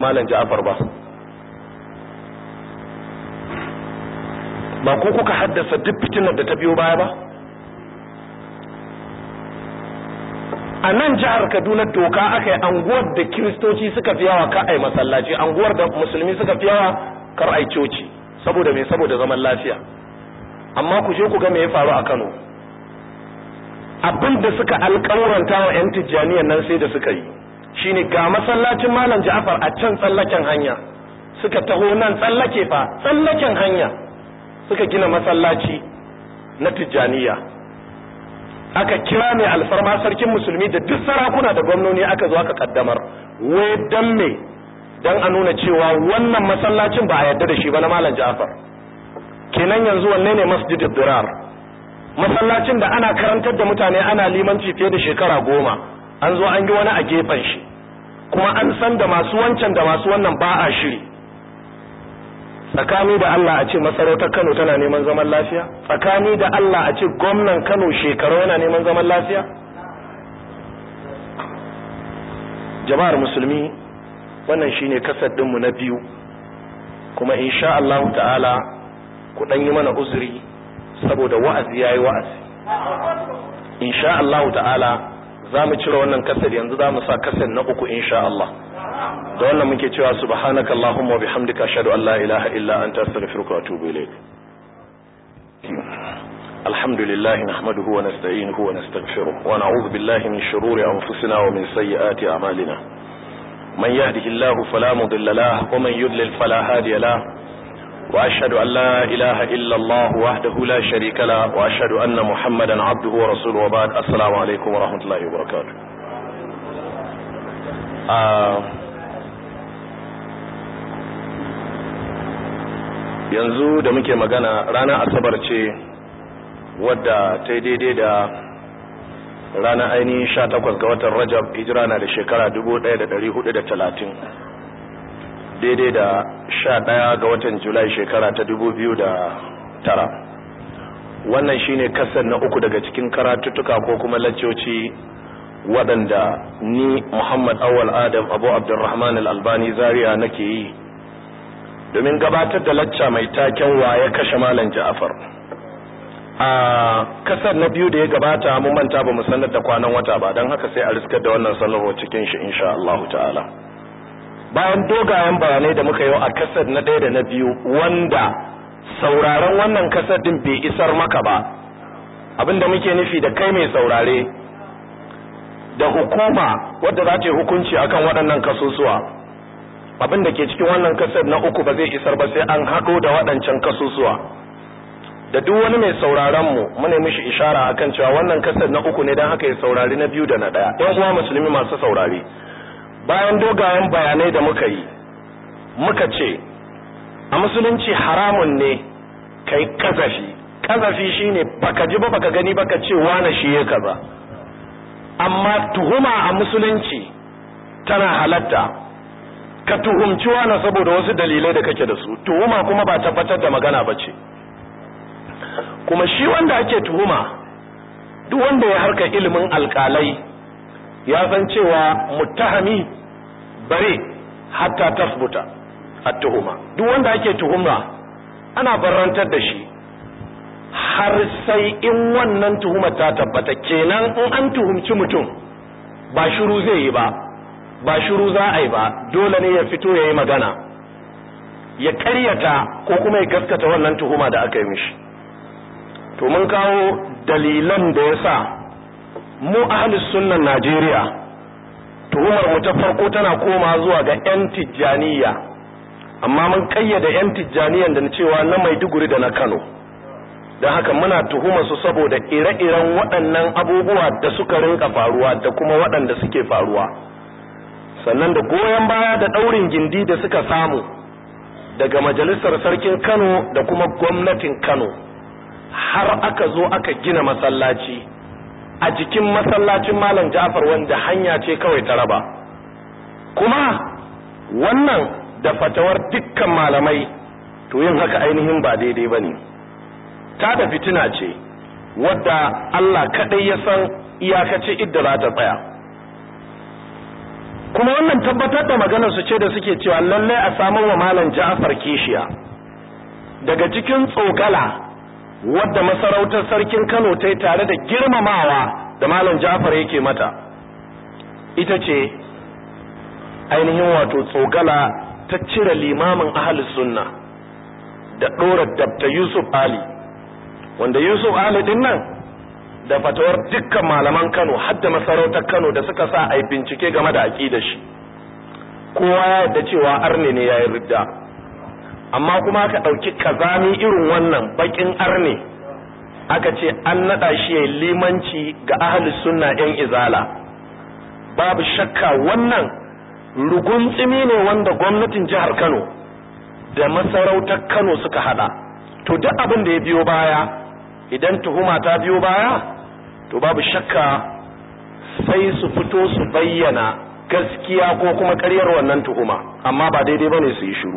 Malam Ja'far ba ko kuka haddasa duk fitinar da ta biyo baya ba? A nan jihar Kaduna doka aka yi anguwar da Kiristoci suka fi yawa ka ai masallaci, anguwar da musulmi suka fi yawa kar ai coci, saboda me? Saboda zaman lafiya. Amma ku je ku ga me ya faru a Kano. Abin da suka alƙawaranta wa 'yan Tijjaniyan nan sai da suka yi shine ga masallacin Malam Ja'far a can tsallaken hanya, suka taho nan tsallake fa tsallaken hanya suka gina masallaci na Tijjaniya. Aka kira mai alfarma sarkin musulmi da duk sarakuna da gwamnoni aka zo aka kaddamar. Wai dan me? Dan a nuna cewa wannan masallacin ba a yarda da shi ba na Malam Ja'far. Kenan yanzu wanne ne Masjidud Dirar? Masallacin da ana karantar da mutane, ana limanci fiye da shekara 10, an zo an yi wani a gefen shi, kuma an san da masu wancan da masu wannan ba a shiri. Tsakani da Allah a ce masarautar Kano tana neman zaman lafiya? Tsakani da Allah a ce gwamnan Kano shekaru yana neman zaman lafiya? Jama'ar musulmi, wannan shine kasar dinmu na biyu, kuma insha Allah ta'ala ku dan yi mana uzuri saboda wa'azi yayi wa'azi. Insha Allah ta'ala zamu cire wannan kasar, yanzu zamu sa kasar na uku insha Allah. Da wannan muke cewa subhanakallahumma wa bihamdika ashhadu an la ilaha illa anta astaghfiruka wa atubu ilayk. Alhamdulillah nahmaduhu wa nasta'inuhu wa nastaghfiruh wa na'udhu billahi min shururi anfusina wa min sayyiati a'malina. Man yahdihillahu fala mudilla lahu wa man yudlil fala hadiya lahu. Wa ashhadu an la ilaha illa Allah wahdahu la sharika lahu wa ashhadu anna Muhammadan 'abduhu wa rasuluhu wa ba'd. Assalamu alaykum wa rahmatullahi wa barakatuh. Yanzu da muke magana ranar Asabar ce wadda ta daidai da ranar ainihin 18 ga watan Rajab, hijira na da shekara 1430, daidai da 11 ga watan Julai shekara ta 2009. Wannan shine kasar na uku daga cikin karatuttuka ko kuma laccoci waɗanda ni Muhammad Awwal Adam Abu Abdurrahman Al-Albani Zaria nake yi domin gabatar da lacca mai taken waye kashe Malam Ja'far. A kasar na biyu da ya gabata mun manta ba mu sanar da kwanan wata ba, don haka sai a riskar da wannan sanarwa cikin shi insha Allah ta'ala. Bayan dogayen bayanai da muka yi a kasar na ɗaya da na biyu, wanda sauraron wannan kasar din bai isar maka ba, abinda muke nufi da kai mai saurare da hukuma wadda za ta yi hukunci akan waɗannan kasusuwa, abin da ke cikin wannan kasar na uku ba zai isar ba sai an haɗo da waɗancan kasusuwa. Da duk wani mai sauraron mu muna mishi ishara akan cewa wannan kasar na uku ne, don haka ya saurari na biyu da na ɗaya. Ɗan uwa musulmi masu saurare, bayan dogayen bayanai da muka yi, muka ce a musulunci haramun ne kai kazafi. Kazafi shine baka ji ba baka gani baka ce wani shi ya kaza. Amma tuhuma a musulunci tana halatta. Ka tuhumci wani saboda wasu dalilai da kake da su, tuhuma kuma ba tabbatar da magana bace. Kuma shi wanda ake tuhuma, duk wanda ya harka ilimin alƙalai ya san cewa muttahami bare hatta tasbuta at-tuhuma. Duk wanda ake tuhuma ana barrantar da shi har sai in wannan tuhumar ta tabbata. Kenan in an tuhumci mutum ba shiru zai yi ba shiru za a yi ba, dole ne ya fito ya yi magana, ya ƙaryata ko kuma ya gaskata wannan tuhuma da aka yi mishi. To mun kawo dalilan da ya sa mu ahlus sunnan Najeriya tuhumar mu ta farko tana koma zuwa ga 'yan Tijjaniya, amma mun kayyade 'yan Tijjaniyan da cewa na Maiduguri da na Kano. Don haka muna tuhumar su saboda ire-iren waɗannan abubuwa da suka rinka faruwa da kuma waɗanda suke faruwa, sannan da goyon baya da ɗaurin gindi da suka samu daga majalisar sarkin Kano da kuma gwamnatin Kano, har aka zo aka gina masallaci a jikin masallacin Malam Ja'far wanda hanya ce kawai ta raba. Kuma wannan da fatawar dukkan malamai, to yin haka ainihin ba daidai bane. Ta da fitina ce wadda Allah kadai ya san iyakace idda za ta tsaya. Ko kuma wannan tabbatar da maganar su ce da suke cewa lalle a samu wa malam Ja'far kishiya daga cikin tsogala wadda masarautar sarkin Kano ta yi tare da girmamawa da malam Ja'far yake mata ita ce ainihin wato tsogala ta cire limamin ahlus sunna da dora Dr. Yusuf Ali, wanda Yusuf Ali din nan da fatawar dukkan malaman Kano har da masarautar Kano da suka sa ai bincike game da aqidar shi kowa ya yarda cewa arne ne yayin ridda, amma kuma aka dauki kazami irin wannan bakin arne aka ce an nada shi yayin limanci ga ahlus sunna ɗan izala. Babu shakka wannan ruguntsimi ne wanda gwamnatin jihar Kano da masarautar Kano suka hada. To duk abin da ya biyo baya, idan tuhuma ta biyo baya, to babu shakka sai su fito su bayyana gaskiya ko kuma ƙaryar wannan tuhuma, amma ba daidai bane su yi shiru.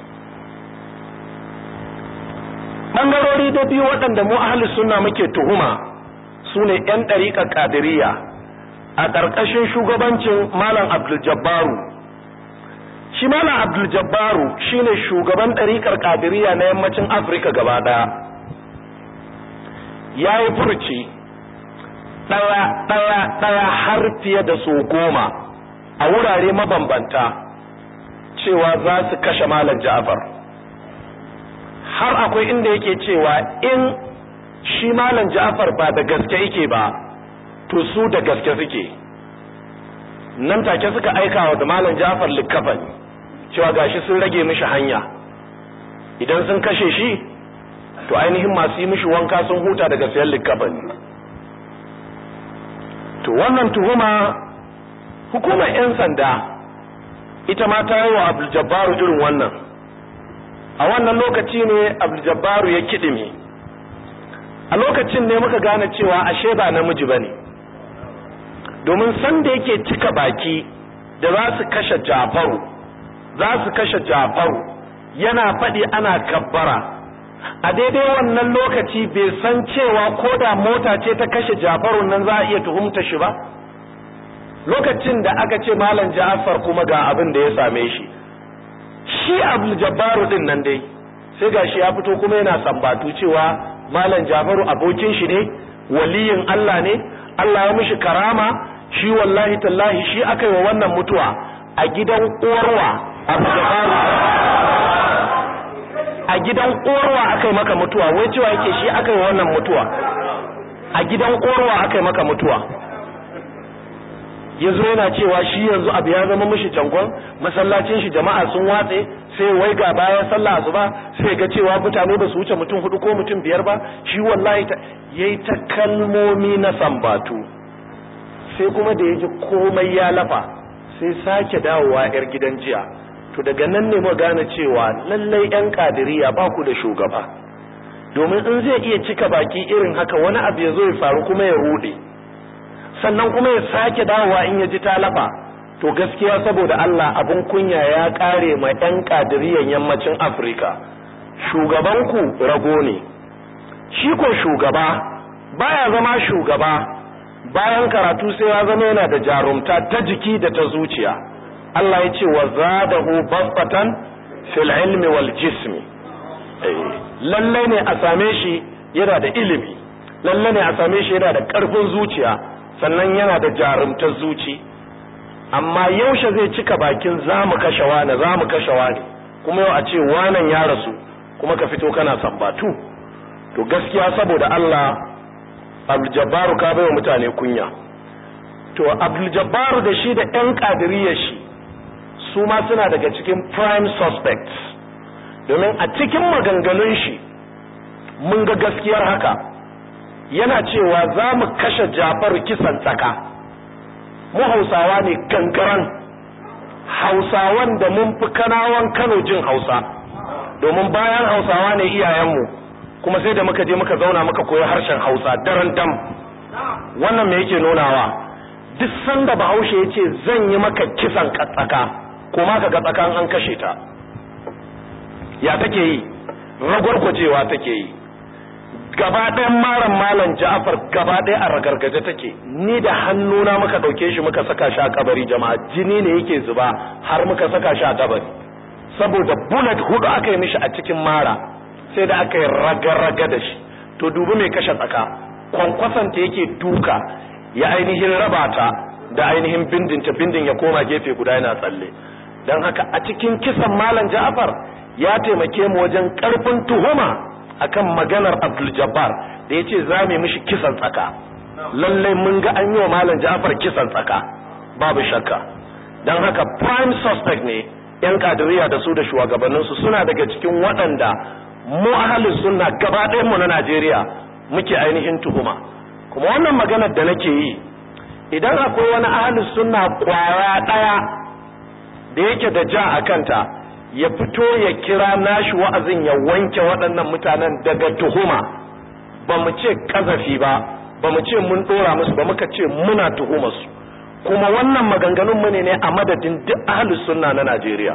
Bangarori da biyu waɗanda mu ahlus sunna muke tuhuma sune ƴan ɗariƙar Qadiriyya a ƙarƙashin shugabancin Malam Abdul Jabbaru. Shi Malam Abdul Jabbaru shine shugaban ɗariƙar Qadiriyya na yammacin Afirka gaba ɗaya. Yayi furci ɗaya har fiye da so 10 a wurare mabambanta cewa za su kashe Malam Ja'far. Har akwai inda yake cewa in shi Malam Ja'far ba da gaske yake ba, to su da gaske suke. Nan take suka aika wa da Malam Ja'far likafani cewa gashi sun rage mishi hanya, idan sun kashe shi to ainihin masu yi mishi wanka sun huta daga sayan likafani. To wannan tuhuma hukumar 'yan sanda ita ma ta yi wa Abdul Jabbaru irin wannan. A wannan lokaci ne Abdul Jabbaru ya kidime. A lokacin ne muka gane cewa ashe ba namiji bane, domin san da yake cika baki da za su kashe Jafaru yana faɗi ana kabbara. A daidai wannan lokaci bai san cewa ko da mota ce ta kashe Jafaru nan za a iya tuhumta shi ba. Lokacin da aka ce Malam Ja'far kuma ga abin da ya same shi, shi Abdul Jabbaru din nan dai sai gashi ya fito kuma yana sambatu cewa Malam Ja'faru abokin shi ne, waliyin Allah ne, Allah ya mishi karama, shi wallahi tallahi shi aka yi wa wannan mutuwa a gidan uwarwa. Abdul Jabbaru a gidan uwarwa aka yi maka mutuwa, wai cewa yake shi aka yi wa wannan mutuwa a gidan uwarwa aka yi maka mutuwa. Yanzu yana cewa shi yanzu abu ya zama mishi jangon, masallacin shi jama'a sun watse, sai wai ga bayan sallah asuba sai ga cewa mutane ba su wuce mutum 4 ko mutum 5 ba, shi wallahi yayi ta kalmomi na sambatu. Sai kuma da yaji komai ya lafa sai sake dawowa yar gidan jiya. To daga nan ne mu gane cewa lallai yan Qadiriyya ba ku da shugaba, domin in zai iya cika baki irin haka wani abu ya zo ya faru kuma ya rude, sannan kuma ya sake dawowa in ya ji talafa, to gaskiya saboda Allah abun kunya ya kare ma yan Qadiriyyan yammacin Afirka. Shugabanku rago ne. Shi ko shugaba baya zama shugaba bayan karatu sai ya zama yana da jarumta ta jiki da ta zuciya. Allah ya ce wa zadahu basatan fil ilmi wal jismi. Lalle ne a same shi yana da ilimi, lalle ne a same shi yana da karfin zuciya, sannan yana da jarumtar zuci. Amma yaushe zai cika bakin zamu kashe wani kuma yau a ce wanan ya rasu kuma ka fito kana sambatu. To gaskiya saboda Allah Abdul Jabbaru ka baiwa mutane kunya. To Abdul Jabbaru da shi da ƴan Qadiriyya shi su ma suna daga cikin prime suspects, domin a cikin maganganun shi mun ga gaskiyar haka. Yana cewa za mu kashe Jafaru kisan tsaka. Mu Hausawa ne gangaran, Hausawan da mun fi Kanawan Kano jin Hausa, domin bayan Hausawa ne iyayenmu, kuma sai da muka je muka zauna muka koyi harshen Hausa daren dam. Wannan me yake nunawa? Duk sanda Bahaushe yace zan yi maka kisan tsaka, ko ma ka ga tsakan an kashe ta, ya take yi? Ragwargwajewa take yi. gaba ɗayan maran malam Ja'far gaba ɗaya a ragargaje take, ni da hannuna muka ɗauke shi muka saka shi a kabari jama'a, jini ne yake zuba har muka saka shi a kabari saboda bullet hudu aka yi mishi a cikin mara sai da aka yi raga-raga da shi. To dubi mai kashe tsaka, kwankwasanta yake duka ya ainihin rabata da ainihin bindin ya koma gefe guda yana tsalle. Don haka a cikin kisan malam Ja'far ya taimake mu wajen karfin tuhuma akan maganar Abdul Jabbar da yace za mu mishi kisan tsaka. Lallai mun ga an yi wa malam Ja'far kisan tsaka babu shakka. Don haka prime suspect ne yan kadiriya da su da shugabanninsu suna daga cikin waɗanda mu ahlus sunna gaba ɗayan mu na Najeriya muke ainihin tuhuma. Kuma wannan maganar da nake yi, idan akwai wani ahlus sunna kwaya ɗaya da yake da ja a kanta, ya fito ya kira nashi wa'azin ya wanke waɗannan mutanen daga tuhuma. Ba mu ce kazafi ba, ba mu ce mun ɗora musu ba, muka ce muna tuhuma su. Kuma wannan maganganun mu ne a madadin duk ahlus sunna na Najeriya.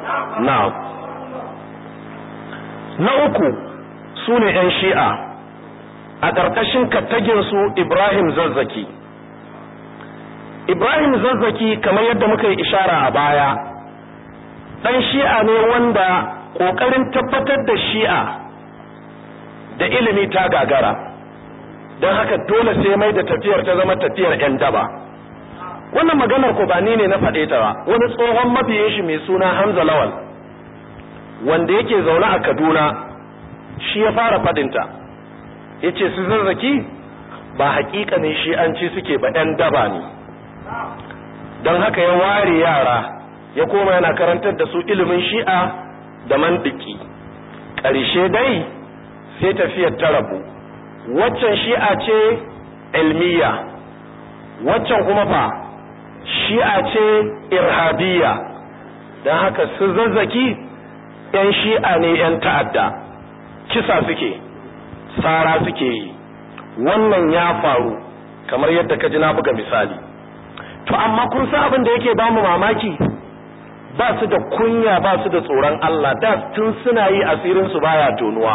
Na uku su ne 'yan Shi'a a ƙarƙashin kattaginsu Ibrahim Zazzaki. Ibrahim Zazzaki kamar yadda muka yi ishara a baya, ɗan Shi'a ne wanda ƙoƙarin tabbatar da Shi'a da ilimi ta gagara, don haka dole sai mai da tafiyar ta zama tafiyar 'yan daba. Wannan maganar ko ba ni ne na faɗe ta ba, wani tsohon mabiyin shi mai suna Hamza Lawal wanda yake zaune a Kaduna shi ya fara faɗinta. Yace su Zazzaki ba haƙiƙanin Shi'anci suke ba, 'yan daba ne. Don haka ya ware yara ya koma yana karantar da su ilimin Shi'a da mantiki. Ƙarshe dai sai tafiyar ta rabu, waccan Shi'a ce ilmiya, waccan kuma fa Shi'a ce irhabiyya. Don haka su Zazzaki 'yan Shi'a ne 'yan ta'adda, kisa suke, tsara suke yi. Wannan ya faru kamar yadda ka ji na buga misali. To amma kun san abin da yake bamu mamaki, ba su da kunya, ba su da tsoron Allah, da tun suna yi asirin su baya tonuwa.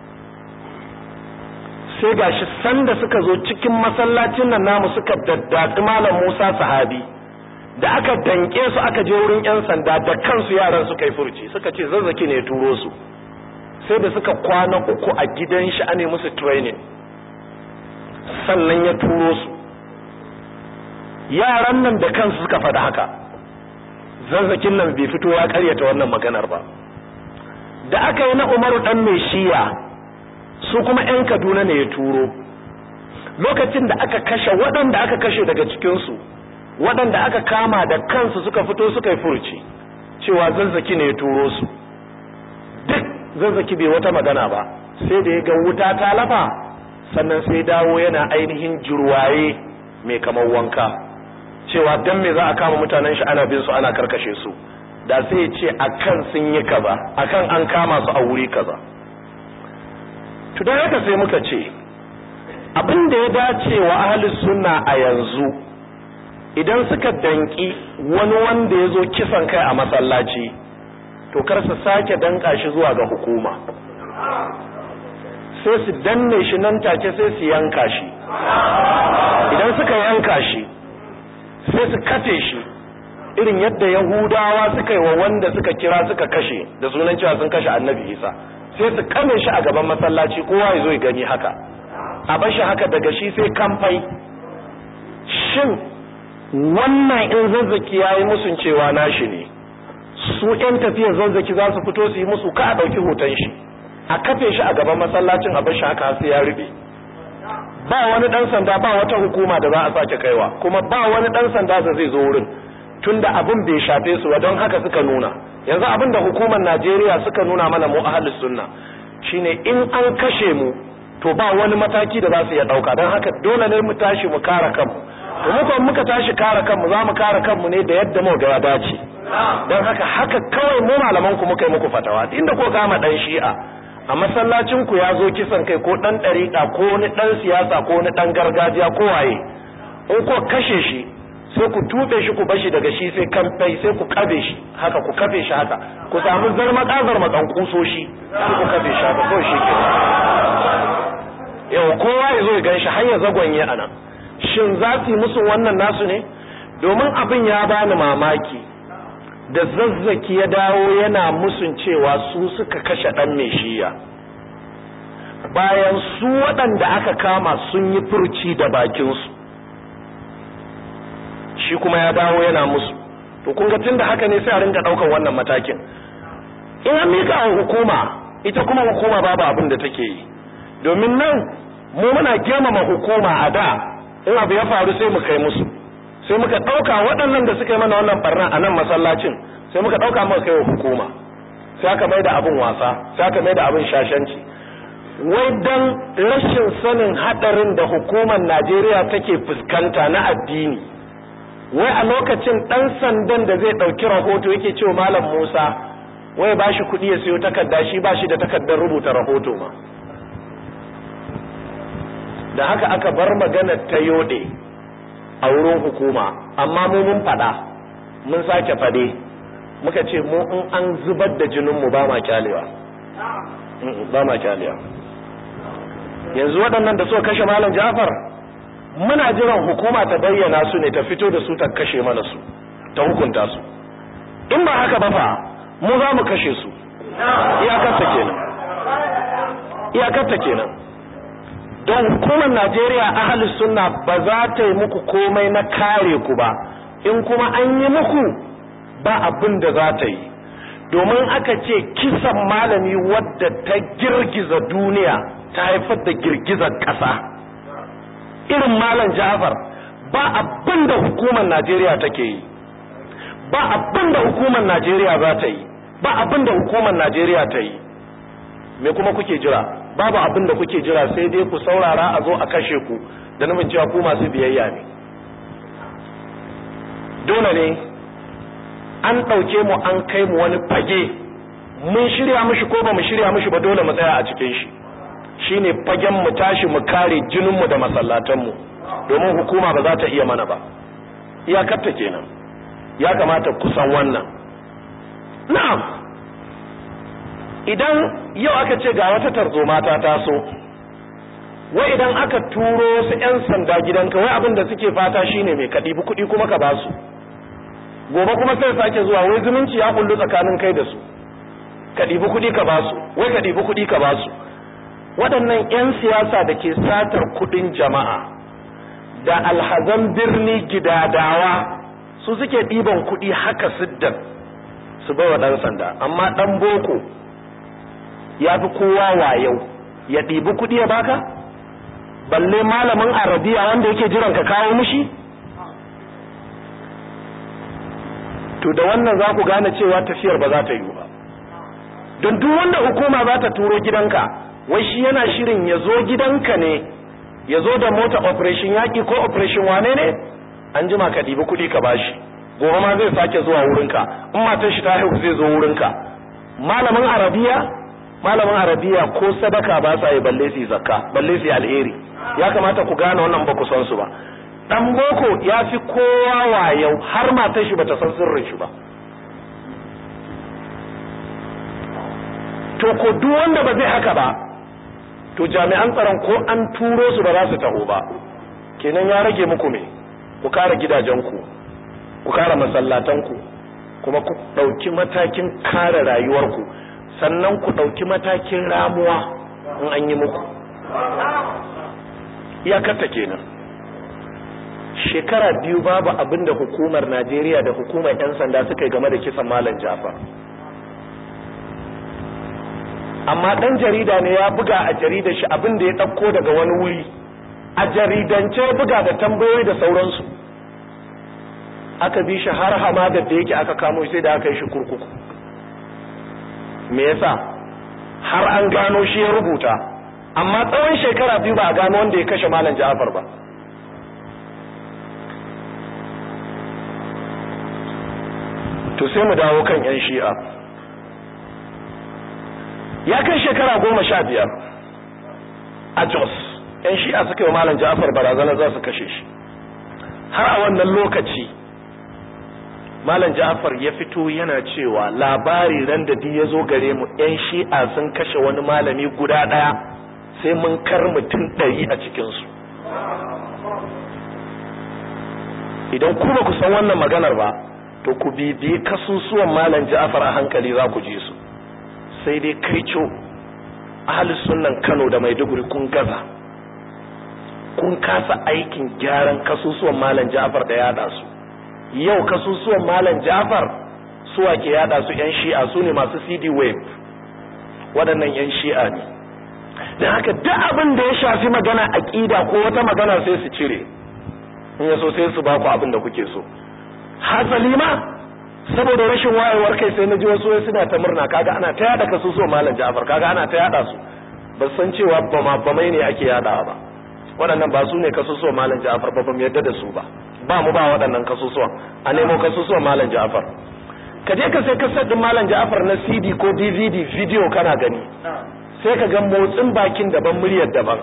Sai gashi sanda suka zo cikin masallacin nan namu suka daddatsi malam Musa sahabi, da aka danke su aka je wurin 'yan sanda da kansu yaran suka yi furci, suka ce Zazzaki ne ya turo su. Sai da suka kwana uku a gidan shi ane musu training, sannan ya turo su. Yaran nan da kansu suka faɗa haka. Zazzakin nan bai fito ya karyata wannan maganar ba. Da aka yi na Umaru dan mai Shi'a, su kuma 'yan Kaduna ne ya turo. Lokacin da aka kashe waɗanda aka kashe daga cikinsu, waɗanda aka kama da kansu suka fito suka yi furci cewa Zazzaki ne ya turo su. Duk Zazzaki bai wata magana ba, sai da ya ga wuta ta lafa, sannan sai dawo yana ainihin jirwaye mai kamar wanka, cewa dan me za a kama mutanen shi ana bin su ana karkashe su, da sai ya ce akan sun yi kaza, akan an kama su a wuri kaza. To dan haka sai muka ce abin da ya dace wa ahlus sunna a yanzu, idan suka danki wani wanda ya zo kisan kai a masallaci, to kar su sake danka shi zuwa ga hukuma, sai su danne shi nan take, sai su yanka shi. Idan suka yanka shi sai su kafe shi irin yadda Yahudawa suka yi wa wanda suka kira suka kashe da sunan cewa sun kashe Annabi Isa, sai su kame shi a gaban masallaci, kowa ya zo ya gani haka, a bar shi haka, daga shi sai kamfai. Shin wannan in Zazzaki yayi musun cewa nashi ne, su ƴan tafiyar Zazzaki za su fito su yi musu, ka a ɗauki hoton shi a kafe shi a gaban masallacin, a bar shi haka sai ya rube. Ba wani dan sanda, ba wata hukuma da za a sake kaiwa, kuma ba wani dan sanda da zai zo wurin, tunda abin bai shafe su ba. Don haka suka nuna, yanzu abin da hukumar Najeriya suka nuna mana mu ahlus sunna shine in an kashe mu to ba wani mataki da za su iya dauka. Don haka dole ne mu tashi mu kare kanmu. To muka tashi kare kanmu, za mu kare kanmu ne da yadda mu ga ya dace. Don haka kawai mu malaman ku muka yi muku fatawa, inda ko kama dan Shi'a a masallacin ku ya zo kisan kai, ko dan dariƙa, ko wani dan siyasa, ko wani dan gargajiya, ko waye, in ko kashe shi sai ku tube shi, ku bashi daga shi sai kamfai, sai ku kabe shi haka, ku kafe shi haka, ku samu zarmatsan kusoshi sai ku kafe shi haka, ko shi ke. yau kowa ya zo ya ganshi har ya zagonye anan. Shin za su yi musu wannan nasu ne? Domin abin ya bani mamaki da Zazzaki ya dawo yana musun cewa su suka kashe dan mai shiya, bayan su waɗanda aka kama sun yi furci da bakinsu, shi kuma ya dawo yana musu. To kun ga tunda haka ne sai a rinka ɗaukar wannan matakin. In an mika wa hukuma, ita kuma hukuma babu abin da take yi, domin nan mu muna girmama hukuma a da, in abu ya faru sai mu kai musu, sai muka ɗauka waɗannan da suka yi mana wannan barna a nan masallacin, sai muka ɗauka muka kai wa hukuma, sai aka mai da abin wasa, sai aka mai da abin shashanci. Wai dan rashin sanin haɗarin da hukumar Najeriya take fuskanta na addini, wai a lokacin ɗan sandan da zai ɗauki rahoto yake cewa Malam Musa wai ba shi kuɗi ya siyo takarda, shi ba shi da takardar rubuta rahoto ma. Da haka aka bar maganar ta yode a wurin hukuma, amma mu mun faɗa, mun sake faɗe, muka ce mu in an zubar da jininmu ba ma kyalewa, ba ma kyalewa. Yanzu waɗannan da suka kashe Malam Ja'far, muna jiran hukuma ta bayyana su ne, ta fito da su ta kashe mana su, ta hukunta su. In ba haka ba fa mu za mu kashe su. Iyakarta kenan, iyakarta kenan. Don hukumar Najeriya ahlus sunna ba za ta yi muku komai na kare ku ba, in kuma an yi muku ba abin da za ta yi. Domin aka ce kisan malami wadda ta girgiza duniya, ta haifar da girgizar ƙasa, irin Malam Ja'far, ba abin da hukumar Najeriya take yi, ba abin da hukumar Najeriya za ta yi, ba abin da hukumar Najeriya ta yi. Me kuma kuke jira? Babu abin da kuke jira, sai dai ku saurara a zo a kashe ku da nufin cewa ku masu biyayya ne. Dole ne an ɗauke mu an kai mu wani fage, mun shirya mishi ko ba mu shirya mishi ba, dole mu tsaya a cikin shi. Shine fagen mu tashi mu kare jininmu da masallatanmu, domin hukuma ba za ta iya mana ba. Iyakarta kenan, ya kamata ku san wannan. Na'am, idan yau aka ce ga wata tarzoma ta taso, wai idan aka turo su 'yan sanda gidanka, wai abin da suke fata shine mai kaɗi kuɗi kuma ka basu, gobe kuma sai sake zuwa, wai zumunci ya kullu tsakanin kai da su, ka ɗibi kuɗi ka basu, wai ka ɗibi kuɗi ka basu. Waɗannan 'yan siyasa da ke satar kuɗin jama'a da alhazan birni gidadawa, su suke ɗiban kuɗi haka siddan su bai wa ɗan sanda, amma ɗan boko ya fi kowa wayau, ya ɗibi kuɗi ya baka, balle malamin arabiya wanda yake jiran ka kawo mishi. To da wannan za ku gane cewa tafiyar ba za ta yi ba, don duk wanda hukuma za ta turo gidanka, wai shi yana shirin ya zo gidanka ne, ya zo da mota operation yaƙi ko operation wane ne, an jima ka ɗibi kuɗi ka bashi, gobe ma zai sake zuwa wurinka, in matar shi ta haihu zai zo wurinka. Malamin arabiya ko sadaka ba sa yi, balle su zakka, balle su alheri. Ya kamata ku gane wannan, ba ku san su ba. Dan boko ya fi kowa wayau, har matar shi bata san sirrin shi ba. To ko duk wanda ba zai haka ba, to jami'an tsaron ko an turo su ba za su taho ba. Kenan ya rage muku me? Ku kare gidajenku, ku kare masallatanku, kuma ku ɗauki matakin kare rayuwarku, sannan ku ɗauki matakin ramuwa in an yi muku. Iyakarta kenan. Shekara 2 babu abin da hukumar Najeriya da hukumar 'yan sanda suka yi game da kisan Malam Ja'far. Amma ɗan jarida ne ya buga a jaridar shi abin da ya ɗauko daga wani wuri, a jaridance ya buga da tambayoyi da sauransu. Aka bi shi har hamadar da yake aka kamo sai da aka yi shi kurkuku. Me yasa? Har an gano shi ya rubuta, amma tsawon shekara 2 ba a gano wanda ya kashe Malam Ja'far ba. To sai mu dawo kan 'yan Shi'a. Ya kai shekara 15 a Jos, 'yan Shi'a suka yi wa Malam Ja'far barazana za su kashe shi. Har a wannan lokaci Malam Ja'far ya fito yana cewa labari ran da ya zo gare mu 'yan Shi'a sun kashe wani malami guda ɗaya, sai mun kar mutum 100 a cikinsu. Idan ku ba ku san wannan maganar ba, to ku bibiyi kasusuwan Malam Ja'far a hankali za ku ji su. Sai dai kaico ahlus sunnan Kano da Maiduguri kun gaza, kun kasa aikin gyaran kasusuwan Malam Ja'far da yada su. Yau kasusuwan Malam Ja'far suwa ke yada su yan Shi'a, su ne masu CD wave, waɗannan yan Shi'a ne. Da haka duk abin da ya shafi magana aqida ko wata magana sai su cire, in yaso sai su ba ku abin da kuke so. Hasali ma saboda rashin wayewar kai sai naji wasu suna ta murna, kaga ana ta yada kasusuwan Malam Ja'far, kaga ana ta yada su, ba san cewa bamai ne ake yadawa ba. Waɗannan ba su ne kasusuwan Malam Ja'far ba, mu yadda da su ba, ba mu ba waɗannan kasusuwan, a nemo kasusuwan Malam Ja'far. Ka je ka sai kasar din Malam Ja'far na CD ko DVD video kana gani, sai ka ga motsin bakin daban, muryar daban.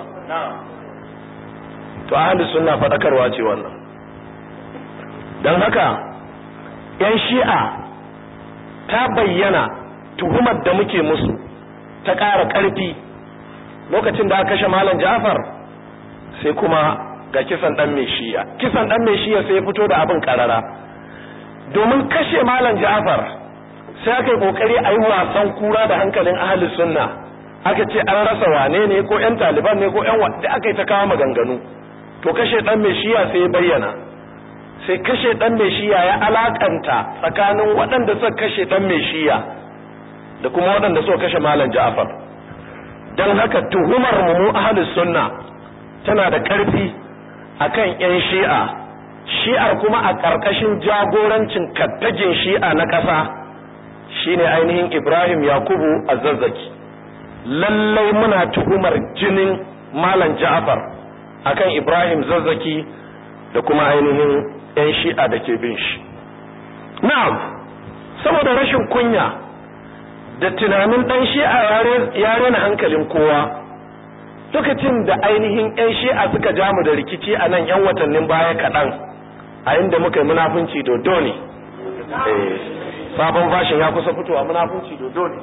To ahlus sunna fadakarwa ce wannan. Dan haka yan Shi'a ta bayyana tuhumar da muke musu ta ƙara ƙarfi lokacin da aka kashe Malam Ja'far, sai kuma ga kisan dan mai Shi'a. Kisan dan mai Shi'a sai ya fito da abin karara. Domin kashe Malam Ja'far sai aka yi kokari a yi wasan kura da hankalin ahlus sunna, aka ce an rasa wane ne, ko yan Taliban ne, ko yan wadda, aka yi ta kawo maganganu. To kashe dan mai Shi'a sai ya bayyana, sai kashe dan mai Shi'a ya alakanta tsakanin waɗanda suka kashe dan mai Shi'a da kuma waɗanda suka kashe Malam Ja'far. Dan haka tuhumar mu ahlus sunna tana da ƙarfi akan yan Shi'a. Shi'ar kuma a ƙarƙashin jagorancin kattagin Shi'a na ƙasa shine ainihin Ibrahim Yakubu Az-Zazzaki. Lallai muna tuhumar jinin Malam Ja'far akan Ibrahim Zazzaki da kuma ainihin yan Shi'a da ke bin shi. Na'am, saboda rashin kunya da tunanin dan Shi'a ya rena hankalin kowa, lokacin da ainihin yan Shi'a suka ja mu da rikici a nan yan watannin baya kaɗan, a inda muka yi munafunci dodo ne. Sabon fashin ya kusa fitowa, munafunci dodo ne.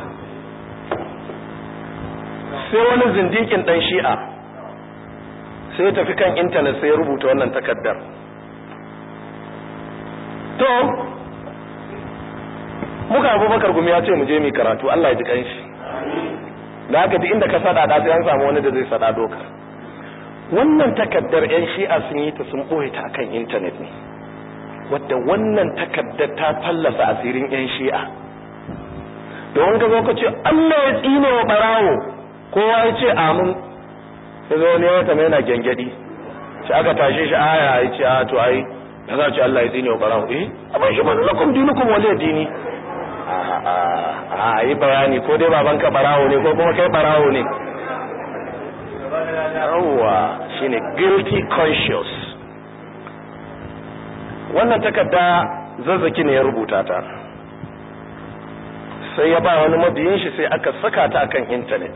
Sai wani zindikin dan Shi'a sai ya tafi kan intanet sai ya rubuta wannan takaddar. To muka Abubakar Gumi ya ce mu je mu karatu, Allah ya ji kanshi. Da haka duk inda ka sada da sai an samu wani da zai sada doka. Wannan takaddar yan Shi'a sun yi ta, sun boye ta akan intanet ne, wadda wannan takaddar ta fallasa asirin yan Shi'a. Don ka zo ka ce Allah ya tsine wa barawo, kowa ya ce amin, sai zo ne ya tama yana gengedi, sai aka tashe shi aya ya ce a to ai da za ce Allah ya tsine wa barawo, abin shi ba lakum dinukum waliya dini. A yi bayani, ko dai babanka barawo ne ko kuma kai barawo ne. Yawwa, shine guilty conscious. Wannan takarda Zazzaki ne ya rubuta ta, sai ya ba wani mabiyin shi, sai aka saka ta akan intanet.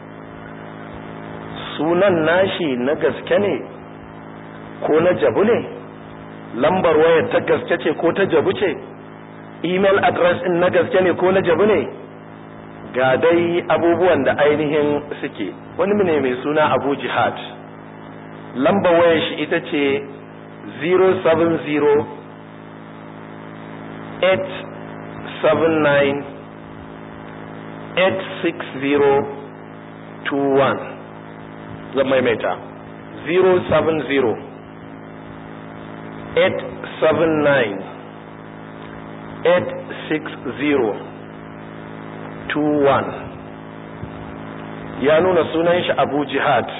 Sunan nashi na gaske ne ko na jabu ne? Lambar wayar ta gaske ce ko ta jabu ce? Email address din na gaske ne ko na jabu ne? Ga dai abubuwan da ainihin suke. Wani ne mai suna Abu Jihad, lambar wayar shi ita ce 070 879 86021. Zan maimaita 070 879 86021. Ya nuna sunan shi Abu Jihad.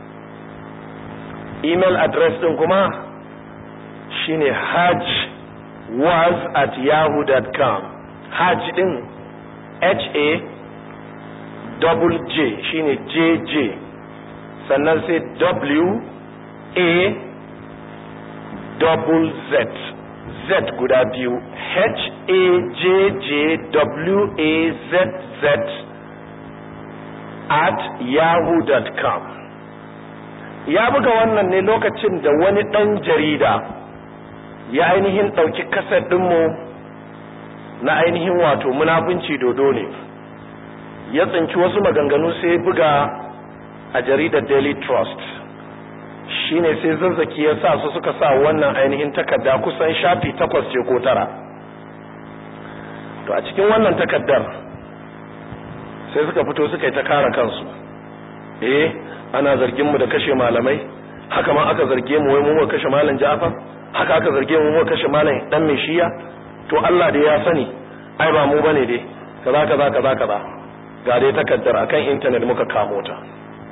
Email address din kuma shine hajwaz@yahoo.com. Hajj din HAJJ shine JJ, sannan sai WAZZ, Z guda biyu, HAJJWAZZ@yahoo.com. Ya buga wannan ne lokacin da wani ɗan jarida ya ainihin ɗauki kasar ɗinmu na ainihin wato munafunci dodo ne, ya tsinci wasu maganganu sai buga a jaridar Daily Trust. Shine sai Zazzaki ya sa su suka sa wannan ainihin takarda kusan shafi 8 ce ko 9. To a cikin wannan takardar sai suka fito suka yi ta kare kansu. Ana zargin mu da kashe malamai, haka ma aka zarge mu wai mu kashe malam Ja'far, haka aka zarge mu kashe malam dan Mishiya. To Allah da ya sani, ai ba mu bane dai, kaza. Ga dai takaddar akan internet muka kamo ta.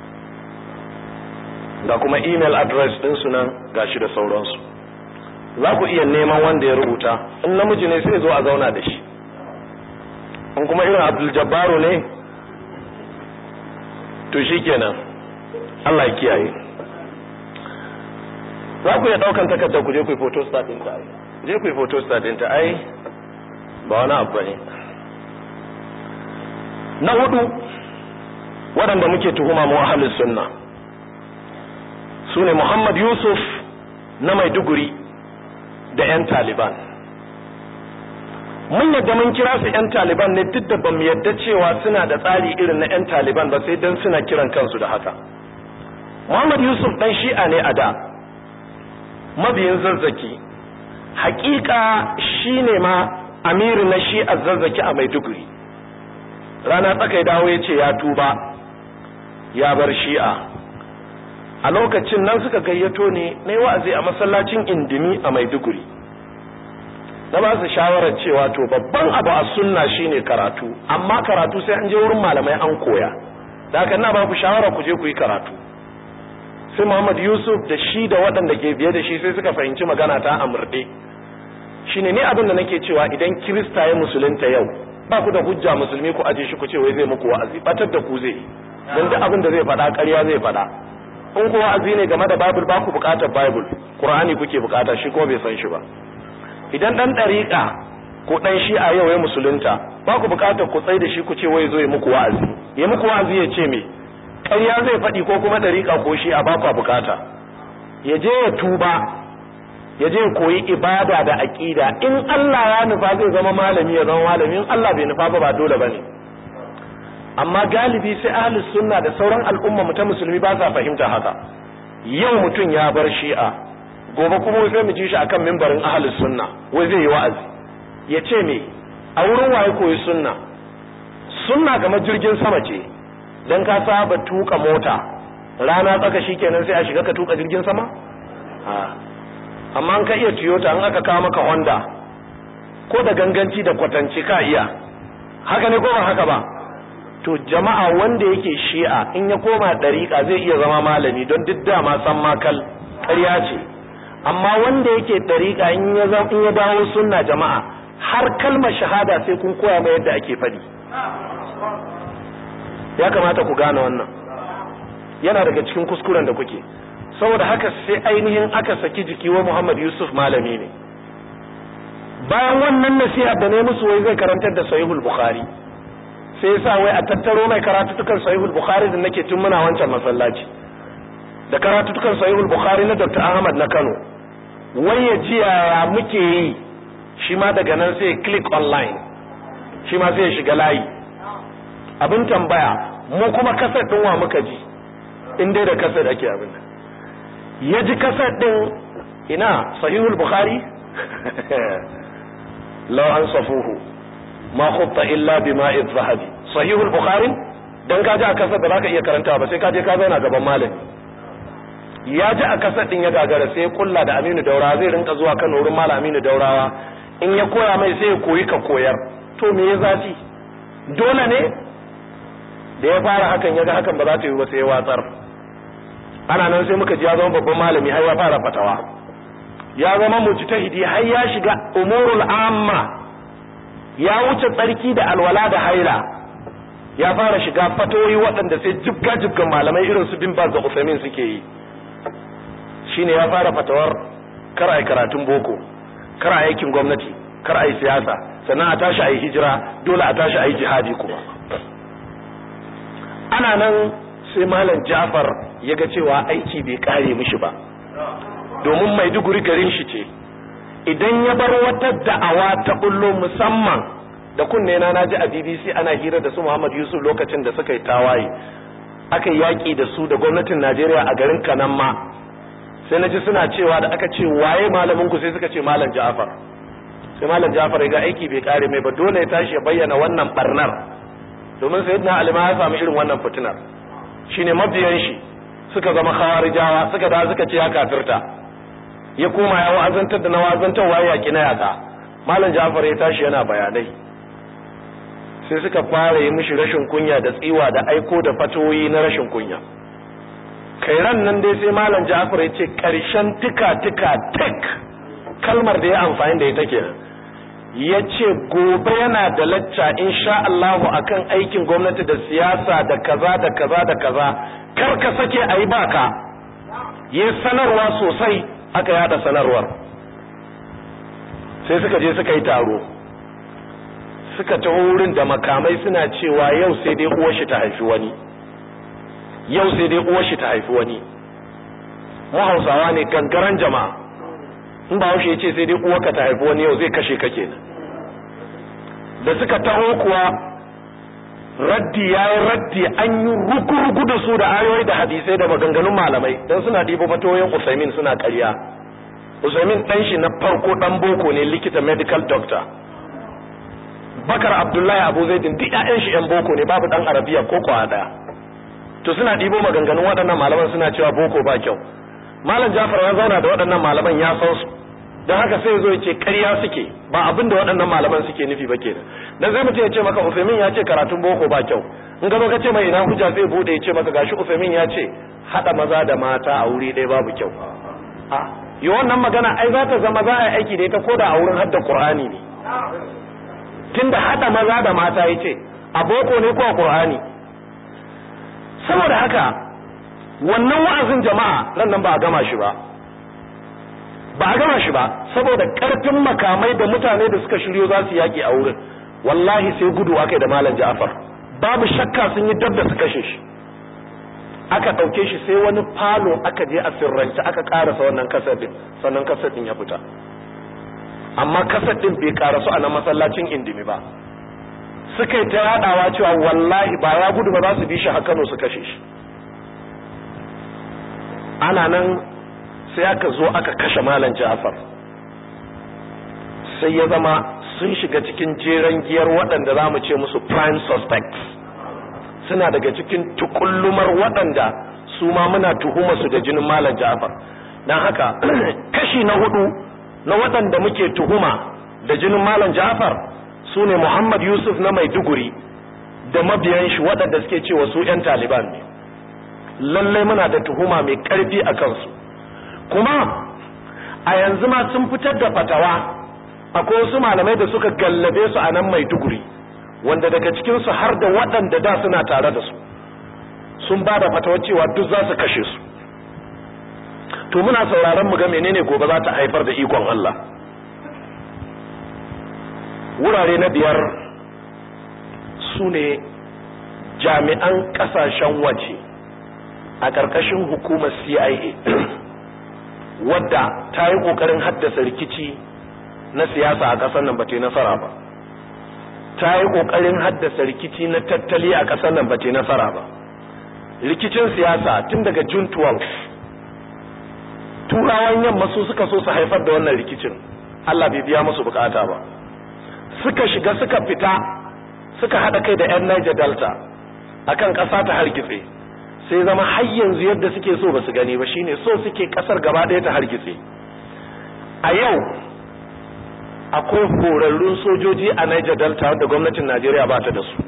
Ga kuma email address din su nan gashi da sauransu. Za ku iya neman wanda ya rubuta, in namiji ne sai zo a zauna da shi. In kuma irin Abdul Jabbaru ne, to shikenan. Allah ya kiyaye. Za ku iya daukan takardar ku je ku yi photo start din ta. Je ku yi photo start din ta ai ba wani abu bane. Na hudu waɗanda muke tuhuma mu ahlus sunna sune Muhammad Yusuf na Maiduguri da ƴan Taliban. Mun yadda mun kira su ƴan Taliban ne duk da bamu yadda cewa suna da tsari irin na ƴan Taliban ba sai dan suna kiran kansu da haka. Muhammad Yusuf dan Shi'a ne a da, mabiyin Zazzaki, hakika shine ma amiri na Shi'a Zazzaki a Maiduguri. Rana tsakai dawo ya ce ya tuba ya bar Shi'a. A lokacin nan suka gayyato ne na yi wa'azi a masallacin Indimi a Maiduguri. Na ba su shawarar cewa to babban abu a sunna shine karatu, amma karatu sai an je wurin malamai an koya. Da haka ina ba ku shawara ku je ku yi karatu. Sai Muhammad Yusuf da shi da waɗanda ke biye da shi sai suka fahimci magana ta amurde. Shine ne abin da nake cewa idan Kirista ya musulunta yau, ba ku da hujja musulmi ku aje shi ku ce wai zai muku wa'azi, batar da ku zai. Don duk abin da zai faɗa ƙarya zai faɗa. In ku wa'azi ne game da Bible ba ku buƙatar Bible, Qur'ani kuke buƙata, shi ko bai san shi ba. Idan dan ɗariƙa ko dan Shi'a yau ya musulunta, ba ku buƙatar ku tsai da shi ku ce wai zo ya muku wa'azi. Ya muku wa'azi ya ce me? Ƙarya zai faɗi ko kuma ɗariƙa ko Shi'a ba ku buƙata. Ya je ya tuba, ya je koyi ibada da aqida. In Allah ya nufa zai zama malami ya zama malami, in Allah bai nufa ba dole bane. Amma galibi sai ahlus sunna da sauran al'umma mu ta musulmi ba sa fahimta haka. Yau mutun ya bar Shi'a, gobe kuma sai mu ji shi akan mimbarin ahlus sunna wai zai yi wa'azi. Ya ce me? A wurin waye koyi sunna? Sunna kamar jirgin sama ce. Dan ka saba tuka mota, rana tsaka shikenan sai a shiga ka tuka jirgin sama? Amma an ka iya Toyota, an aka kawo maka Honda, ko da ganganci da kwatanci ka iya. Haka ne ko ba haka ba? To jama'a wanda yake Shi'a in ya koma dariƙa zai iya zama malami don duk dama san makal ƙarya ce. Amma wanda yake dariƙa in ya dawo sunna jama'a har kalmar shahada sai kun koya mai yadda ake faɗi. Ya kamata ku gane wannan. Yana daga cikin kuskuren da kuke. Saboda haka sai ainihin aka saki jiki wa Muhammad Yusuf malami ne. Bayan wannan nasiha da ne musu wai zai karantar da Sahihul Bukhari. Sai yasa wai a tattaro mai karatutukan Sahihul Bukhari da nake tun muna wancan masallaci. Da karatutukan Sahihul Bukhari na Dr. Ahmad na Kano. Wai ya ji yaya muke yi, shi ma daga nan sai click online. Shi ma sai ya shiga layi. Abin tambaya, mu kuma kasar din wa muka ji. In dai da kasar ake abin nan. Ya ji kasar din ina Sahihul Bukhari law an safuhu ma khutta illa bima'i dhahabi. Sahihul Bukhari dan ka ji a kasar da zaka iya karanta ba sai ka je ka zauna gaban malami. Ya ji a kasar din ya gagara sai ya kulla da Aminu Daurawa zai rinka zuwa Kano wurin Malam Aminu Daurawa, in ya koya mai sai ya koyi ka koyar. To me ya zaci? Dole ne da ya fara hakan ya ga hakan ba za ta yi ba sai ya watsar. Ana nan sai muka ji ya zama babban malami har ya fara fatawa, ya zama mujtahidi har ya shiga umurul amma, ya wuce tsarki da alwala da haila, ya fara shiga fatoyi waɗanda sai jibga malamai irin su Bin Baz da Uthaymeen suke yi. Shine ya fara fatawar kar ai karatun boko, kar ai aikin gwamnati, kar ai siyasa, sannan a tashi ai hijira, dole a tashi ai jihadi kuma. Ana nan sai Malam Ja'far ya ga cewa aiki bai kare mishi ba, domin Maiduguri garin shi ce. Idan ya bar wata da'awa ta bullo, musamman da kunne na naji a BBC ana hira da su Muhammad Yusuf lokacin da suka yi tawaye, aka yaki da su da gwamnatin Najeriya a garin Kanan ma sai naji suna cewa da aka ce waye malamin ku sai suka ce malam Ja'far sai malam Ja'far ya ga aiki bai kare mai ba dole ya tashi ya bayyana wannan barnar domin sayyidina Ali ma ya samu irin wannan fitinar shine mabiyan shi suka zama khawarijawa suka da suka ce ya kafirta ya koma ya wa'azantar da na wa'azantarwa ya yaki na yaka malam Ja'far ya tashi yana bayanai sai suka fara yi mishi rashin kunya da tsiwa da aiko da fatoyi na rashin kunya kai ran nan dai sai malam Ja'far ya ce karshen tika tik kalmar da ya amfani da ita kenan yace gobe yana da lacca insha Allah akan aikin gwamnati da siyasa da kaza da kaza da kaza kar ka sake ayi baka yi sanarwa sosai aka yada sanarwar sai suka je suka yi taro suka taho wurin da makamai suna cewa yau sai dai uwar shi ta haifi wani yau sai dai uwar shi ta haifi wani mu Hausawa ne gangaran jama'a in ba haushe yace sai dai uwarka ta haifi wani yau zai kashe ka kenan da suka taho kuwa raddi yayin raddi an yi rugurugu da su da ayoyi da hadisai da maganganun malamai dan suna dibo fatoyin Usaimin suna ƙarya Usaimin dan shi na farko dan boko ne likita medical doctor Bakar Abdullahi Abu Zaidin duk ƴaƴan shi ƴan boko ne babu dan Arabiya ko kwa daya to suna dibo maganganun waɗannan malaman suna cewa boko ba kyau Malam Ja'far ya zauna da waɗannan malaman ya san su dan haka sai yazo yace ƙarya suke ba abinda waɗannan malaman suke nufi ba kenan dan sai mutum ya ce maka Usaimin ya ce karatun boko ba kyau in ga ka ce mai ina hujja sai bude ya ce maka gashi Usaimin ya ce hada maza da mata a wuri ɗaya babu kyau a yi wannan magana ai za ta zama za a yi aiki da ita koda a wurin hadda Qur'ani ne tunda hada maza da mata yace a boko ne ko a Qur'ani saboda haka wannan wa'azin jama'a nan ba a gama shi ba saboda karfin makamai da mutane da suka shiryo za su yaki a wurin wallahi sai gudu akai da malam Ja'far babu shakka sun yi dabda su kashe shi aka dauke shi sai wani falo aka je a sirrance aka karasa wannan kasar din sannan kasar din ya fita amma kasar din bai karasu a nan masallacin Indimi ba suka yi ta yadawa cewa wallahi ba ya gudu ba za su bi shi a Kano su kashe shi ana nan sai aka zo aka kashe malam Ja'far sai ya zama sun shiga cikin jeren giyar waɗanda za mu ce musu prime suspects suna daga cikin tukullumar waɗanda su ma muna tuhuma su da jinin malam Ja'far dan haka kashi na hudu na waɗanda muke tuhuma da jinin malam Ja'far su ne Muhammad Yusuf na Maiduguri da mabiyan shi waɗanda suke cewa su 'yan Taliban ne lallai muna da tuhuma mai ƙarfi a kansu kuma a yanzu ma sun fitar da fatawa akwai wasu malamai da suka gallabe su a nan Maiduguri wanda daga cikinsu har da waɗanda da suna tare da su sun ba da fatawa cewa duk za su kashe su to muna sauraron mu ga menene gobe za ta haifar da ikon Allah wurare na biyar su ne jami'an kasashen waje a ƙarƙashin hukumar CIA wadda ta yi ƙoƙarin haddasa rikici na siyasa a ƙasar nan ba ta yi nasara ba ta yi ƙoƙarin haddasa rikici na tattali a ƙasar nan ba ta yi nasara ba rikicin siyasa tun daga June 12 turawan yamma su suka so su haifar da wannan rikicin Allah bai biya musu bukata ba suka shiga suka fita suka hada kai da yan Niger Delta akan ƙasa ta hargitse sai zama har yanzu yadda suke so ba su gani ba shine so suke ƙasar gaba ɗaya ta hargitse a yau akwai horarrun sojoji a Niger Delta wanda gwamnatin Najeriya ba ta da su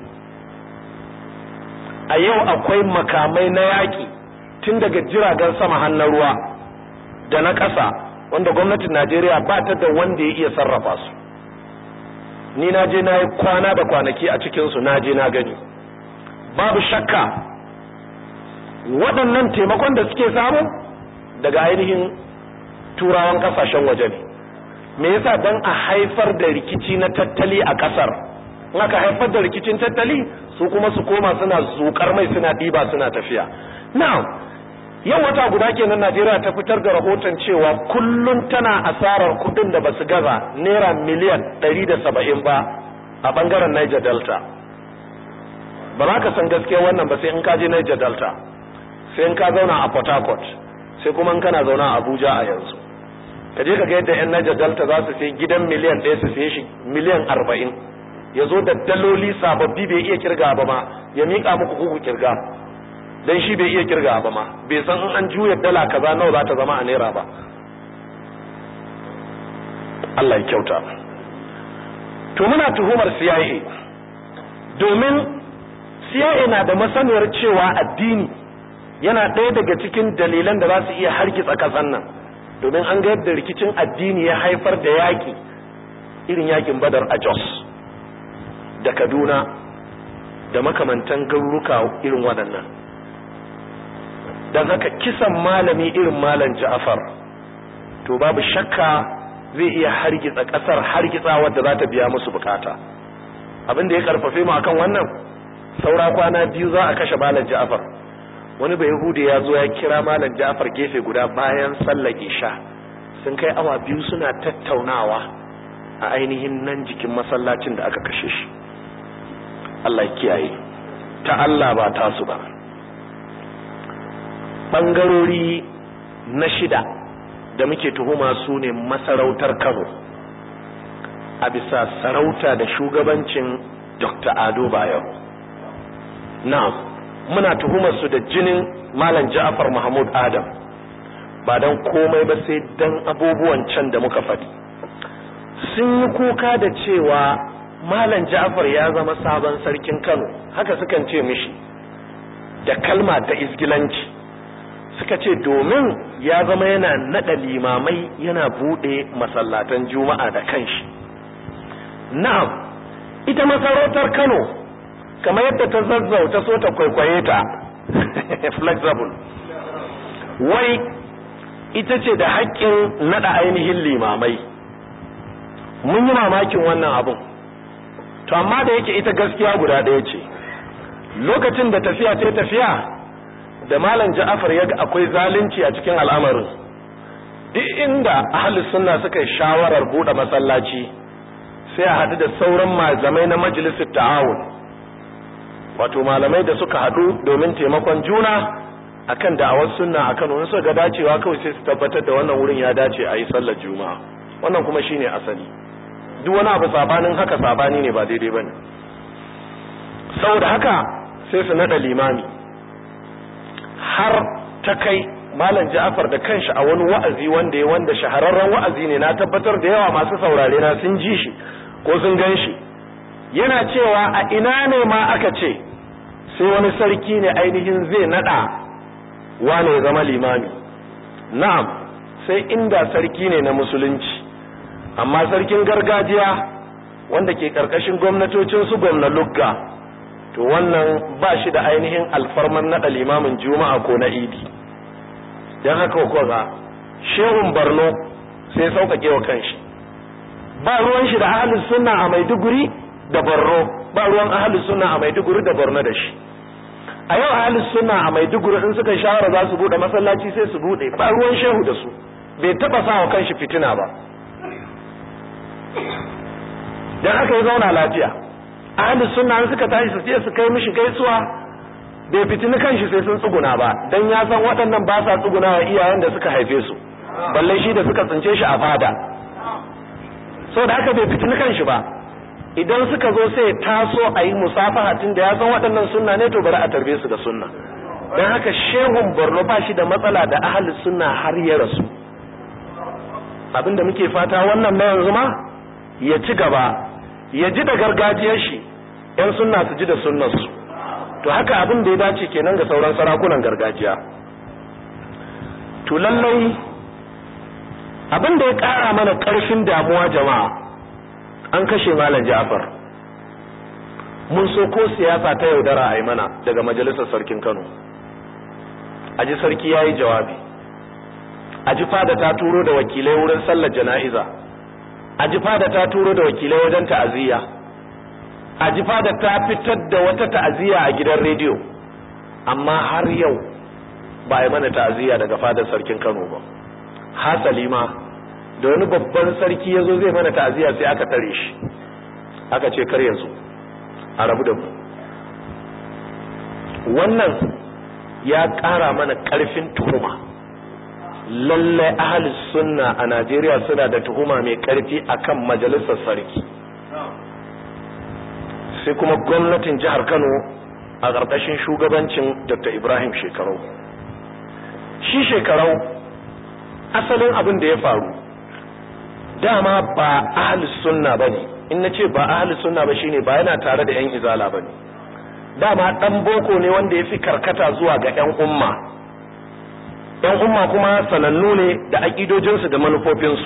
a yau akwai makamai na yaƙi tun daga jiragen sama har na ruwa da na ƙasa wanda gwamnatin Najeriya ba ta da wanda ya iya sarrafa su ni na je na yi kwana da kwanaki a cikinsu na je na gani babu shakka waɗannan taimakon da suke samu daga ainihin turawan ƙasashen waje ne me yasa dan a haifar da rikici na tattali a ƙasar in aka haifar da rikicin tattali su kuma su koma suna zukar mai suna ɗiba suna tafiya now yau wata guda kenan Najeriya ta fitar da rahoton cewa kullun tana asarar kudin da basu gaza naira miliyan 170 ba a bangaren Niger Delta ba za ka san gaskiya wannan ba sai in ka je Niger Delta, sai in ka zauna a Port Harcourt, sai kuma in kana zauna a Abuja a yanzu. Ka je ka ga yadda 'yan Niger Delta za su sai gidan miliyan 1 su sai shi miliyan 40, ya zo da daloli sababbi bai iya kirga ba ma, ya miƙa muku kuku kirga, don shi bai iya kirga ba ma, bai san in an juya dala kaza nawa za ta zama a naira ba. Allah ya kyauta. To muna tuhumar CIA, domin CIA na da masaniyar cewa addini yana ɗaya daga cikin dalilan da za su iya hargitsa ƙasar nan, domin an ga yadda rikicin addini ya haifar da yaƙi irin yaƙin Badar a Jos da Kaduna da makamantan garuruka irin waɗannan. Don haka kisan malami irin Malam Ja'far to babu shakka zai iya hargitsa ƙasar hargitsa wadda za ta biya musu bukata. Abin da ya karfafe mu akan wannan, saura kwana 2 za a kashe Malam Ja'far. Wani bai Yahudi ya zo ya kira Malam Ja'far gefe guda bayan sallar Isha, sun kai awa 2 suna tattaunawa a ainihin nan jikin masallacin da aka kashe shi. Allah ya kiyaye, ta Allah ba ta su ba. Bangarori na 6 da muke tuhuma su ne masarautar Kano a bisa sarauta da shugabancin Dr. Ado Bayero. Na'am, muna tuhumar su da jinin Malam Ja'far Mahmud Adam ba dan komai ba sai dan abubuwan can da muka faɗi. Sun yi kuka da cewa Malam Ja'far ya zama sabon sarkin Kano, haka sukan ce mishi da kalma ta isgilanci. Suka ce domin ya zama yana nada limamai, yana bude masallatan Juma'a da kanshi. Na'am, ita masarautar Kano kamar yadda ta Zazzau ta so ta kwaikwaye ta flexible, wai ita ce da haƙƙin nada ainihin limamai. Mun yi mamakin wannan abun, to amma da yake ita gaskiya guda ɗaya ce. Lokacin da tafiya ta tafiya da Malam Ja'far ya ga akwai zalunci a cikin al'amarin, duk inda ahlus sunna suka yi shawarar buɗe masallaci sai a haɗu da sauran malamai na majalisar ta'awun, wato malamai da suka haɗu domin taimakon juna akan da'awar sunna a Kano. In suka ga dacewa kawai sai su tabbatar da wannan wurin ya dace a yi sallar Juma'a. Wannan kuma shine asali. Duk wani abu sabanin haka sabani ne, ba daidai bane. Saboda haka sai su nada limami, har ta kai Malam Ja'far da kanshi a wani wa'azi wanda shahararren wa'azi ne, na tabbatar da yawa masu saurare na sun ji shi ko sun gan shi, yana cewa a ina ne ma aka ce sai wani sarki ne ainihin zai nada wane ya zama limami. Na'am, sai inda sarki ne na musulunci, amma sarkin gargajiya wanda ke karkashin gwamnatocin su gwamna lugga, to wannan ba shi da ainihin alfarman nada limamin Juma'a ko na Idi. Dan haka ko ga Shehun Borno sai sauƙaƙe wa kanshi, ba ruwan shi da ahlus sunna a Maiduguri da Borno, ba ruwan ahlus sunna a Maiduguri da Borno da shi. A yau ahlus sunna a Maiduguri in suka shawara za su bude masallaci sai su bude, ba ruwan shehu da su, bai taba sa wa kanshi fitina ba. Dan haka ya zauna lafiya. Ahlus sunna suka tashi su ce su kai mishi gaisuwa, bai fitini kanshi sai sun tsuguna ba, dan ya san waɗannan ba sa tsuguna wa iyayen da suka haife su, balle shi da suka tsince shi a fada. Saboda haka bai fitini kanshi ba. Idan suka zo sai taso a yi musafaha, tun da ya san waɗannan sunna ne, to bari a tarbe su da sunna. Dan haka Shehun Borno ba shi da matsala da ahlus sunna har ya rasu. Abinda muke fata wannan na yanzu ma ya ci gaba, ya ji da gargajiyar shi, ‘yan sunna su ji da sunnarsu. To haka abin da ya dace kenan ga sauran sarakunan gargajiya. To lallai abin da ya ƙara mana ƙarfin damuwa jama'a, an kashe Malam Ja'far. Mun so ko siyasa ta yaudara a yi mana daga majalisar sarkin Kano. Aji sarki ya yi jawabi, aji fada ta turo da wakilai wurin sallar jana'iza, aji fada ta turo da wakilai wajen ta'aziyya, aji fada ta fitar da wata ta'aziyya a gidan rediyo, amma har yau ba a yi mana ta'aziyya daga fadar sarkin Kano ba. Hasali ma da wani babban sarki ya zo zai mana ta'aziyya sai aka tare shi, aka ce kar ya zo, a rabu da mu. wannan ya ƙara mana ƙarfin tuhuma. Lallai ahlus sunna a Najeriya suna da tuhuma mai ƙarfi akan majalisar sarki. Sai kuma gwamnatin jihar Kano a ƙarƙashin shugabancin Dr. Ibrahim Shekarau. Shi Shekarau asalin abin da ya faru dama ba ahlus sunna bane. In nace ba ahlus sunna ba shine ba yana tare da ƴan izala bane. Dama dan boko ne wanda yafi karkata zuwa ga ƴan umma. Ƴan umma kuma sanannu ne da akidojinsu da manufofinsu.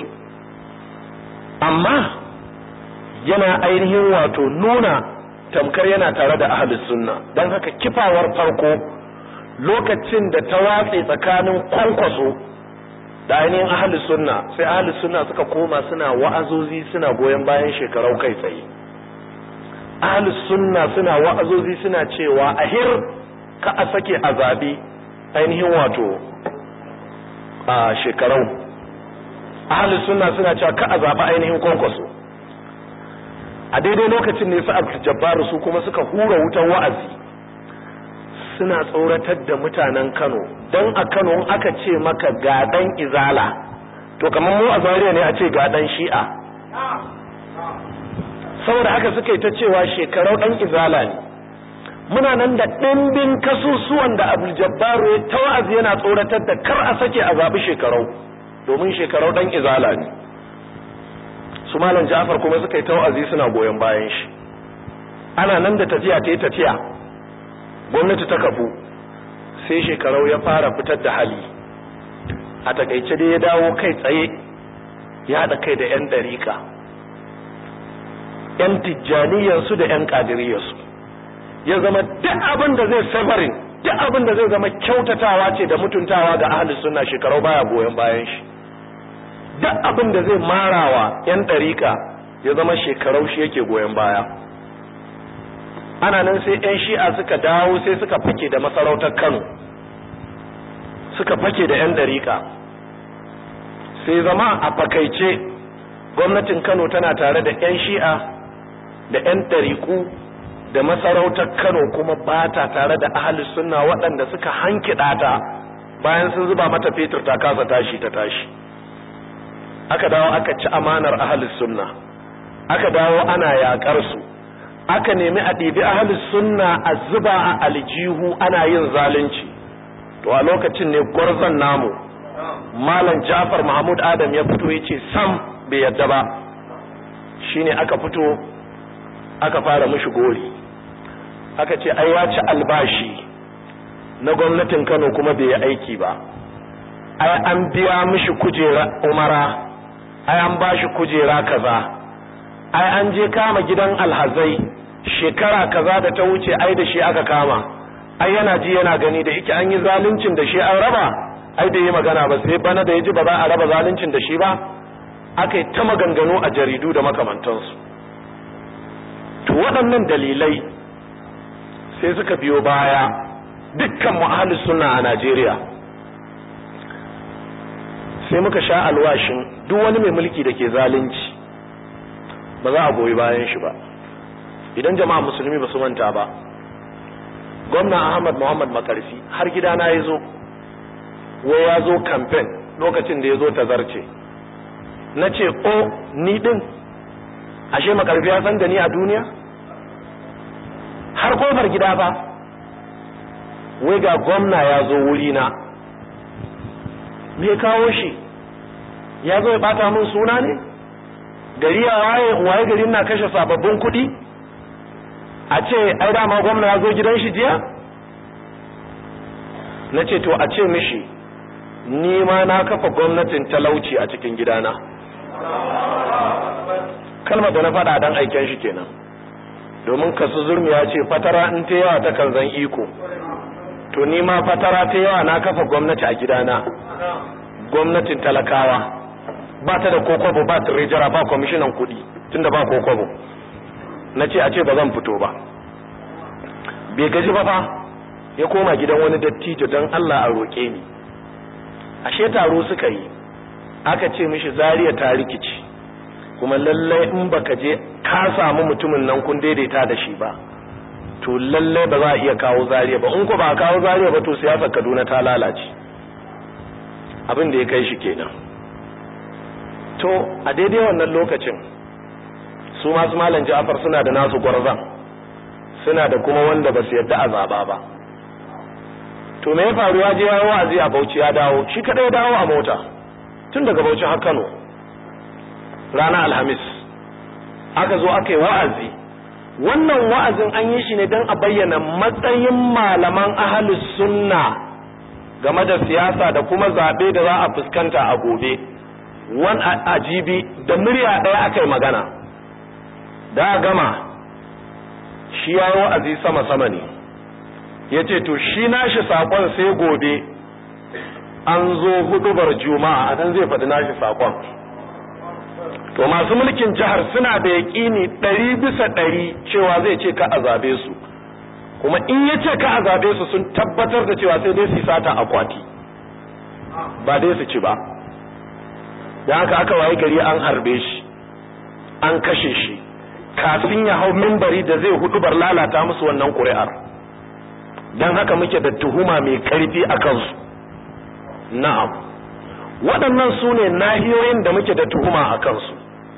Amma yana ainihin wato nuna tamkar yana tare da ahlus sunna. Dan haka kifawar farko lokacin da ta watse tsakanin Kwankwaso da ainihin ahlus sunna, sai ahlus sunna suka koma suna wa'azozi suna goyen bayan Shekarau kai tsaye. Ahlus sunna suna wa'azozi suna cewa ahir ka a sake azabi ainihin wato a Shekarau. Ahlus sunna suna cewa ka azaba ainihin Kwankwaso. A daidai lokacin ne su Abdul Jabbar su kuma suka hura wutan wa'azi suna tsoratar da mutanen Kano. Don a Kano aka ce maka gadan izala to kamar mu a Zaria ne a ce gadan Shi'a. Saboda haka suka yi ta cewa Shekarau dan izala ne. Muna nan da dimbin kasusuwan da Abdul Jabbar ta wa'azi yana tsoratar da kar a sake a zabi Shekarau domin Shekarau dan izala ne. Su Malam Ja'far kuma suka yi ta wa'azi suna goyon bayan shi. Ana nan da tafiya ta yi tafiya, gwamnati ta kafu, sai Shekarau ya fara fitar da hali. A takaice dai ya dawo kai tsaye ya haɗa kai da 'yan ɗariƙa, 'yan tijjaniyarsu da 'yan ƙadiriyarsu. Ya zama duk abin da zai safarin, duk abin da zai zama kyautatawa ce da mutuntawa ga ahlus sunna, Shekarau baya goyon bayan shi. Duk abin da zai marawa 'yan ɗariƙa ya zama Shekarau shi yake goyon baya. Ana nan sai 'yan Shi'a suka dawo sai suka fake da masarautar Kano, suka fake da 'yan ɗariƙa. Sai zama a fakaice gwamnatin Kano tana tare da 'yan Shi'a da 'yan ɗariƙu da masarautar Kano, kuma ba ta tare da ahlus sunna waɗanda suka hankida ta bayan sun zuba mata fetur ta kasa tashi ta tashi. Aka dawo aka ci amanar ahlus sunna, aka dawo ana yaƙar su, aka nemi a ɗibi ahlus sunna a zuba a aljihu ana yin zalunci. To a lokacin ne gwarzon namu Malam Ja'far Mahmud Adam ya fito ya ce sam bai yadda ba. Shine aka fito aka fara mishi gori, aka ce ai ya ci albashi na gwamnatin Kano kuma bai yi aiki ba, ai an biya mishi kujera umara, ai an bashi kujera kaza, ai an je kama gidan alhazai shekara kaza da ta wuce ai da shi aka kama, ai yana ji yana gani da yake an yi zaluncin da shi an raba, ai da yi magana ba, sai bana da yaji ba za a raba zaluncin da shi ba, aka yi ta maganganu a jaridu da makamantansu. To waɗannan dalilai sai suka biyo baya dukkan mu ahlus sunna a Najeriya sai muka sha alwashin duk wani mai mulki da ke zalunci ba za a goyi bayan shi ba. Idan jama'a musulmi ba su manta ba, gwamna Ahmad Muhammad Makarfi har gidana ya zo, wai ya zo campaign lokacin da ya zo tazarce. Na ce o ni din ashe Makarfi ya san da ni a duniya, har kofar gida ba, wai ga gwamna ya zo wurina. Me kawo shi? Ya zo ya bata min suna ne? Gari ya waye garin na kashe sababbin kuɗi? A ce ai dama gwamna ya zo gidan shi jiya? Na ce to a ce mishi ni ma na kafa gwamnatin talauci a cikin gidana. Kalmar da na faɗa dan aiken shi kenan, domin kasu zurmi ya ce fatara in ta yawa ta kan zan iko. To ni ma fatara ta yawa na kafa gwamnati a gidana, gwamnatin talakawa, ba ta da kokobo, ba tirejara, ba kwamishinan kuɗi, tunda ba kokobo. Na ce a ce ba zan fito ba. Bai gaji ba fa, ya koma gidan wani dattijo don Allah a roƙe ni. Ashe taro suka yi, aka ce mishi Zaria ta rikici, kuma lallai in baka je ka samu mutumin nan kun daidaita da shi ba, to lalle ba za a iya kawo Zaria ba, in ko ba kawo Zaria ba to siyasar Kaduna ta lalace. Abin da ya kai shi kenan. To a daidai wannan lokacin su masu Malam Ja'far suna da nasu gwarzan, suna da kuma wanda ba su yadda a zaba ba. To me ya faru? Ya je ya wa'azi a Bauchi, ya dawo shi kadai, ya dawo a mota tun daga Bauchi har Kano ranar Alhamis. Aka zo aka yi wa'azi. Wannan wa'azin an yi shi ne don a bayyana matsayin malaman ahlus sunna game da siyasa da kuma zabe da za a fuskanta a gobe. Wan ajibi da murya ɗaya aka yi magana. Da gama shi ya yi wa'azi sama-sama ne, ya ce to shi nashi saƙon sai gobe an zo hudubar juma'a a nan zai faɗi nashi saƙon. To masu mulkin jihar suna da yaƙini 100% cewa zai ce ka a zabe su, kuma in ya ce ka a zabe su sun tabbatar da cewa sai dai su sata akwati ba dai su ci ba. Da haka aka waye gari an harbe shi, an kashe shi kafin ya hau mimbari da zai hudubar lalata musu wannan ƙuri'ar. Don haka muke da tuhuma mai ƙarfi a kansu. Na'am, waɗannan su ne nahiyoyin da muke da tuhuma a kansu.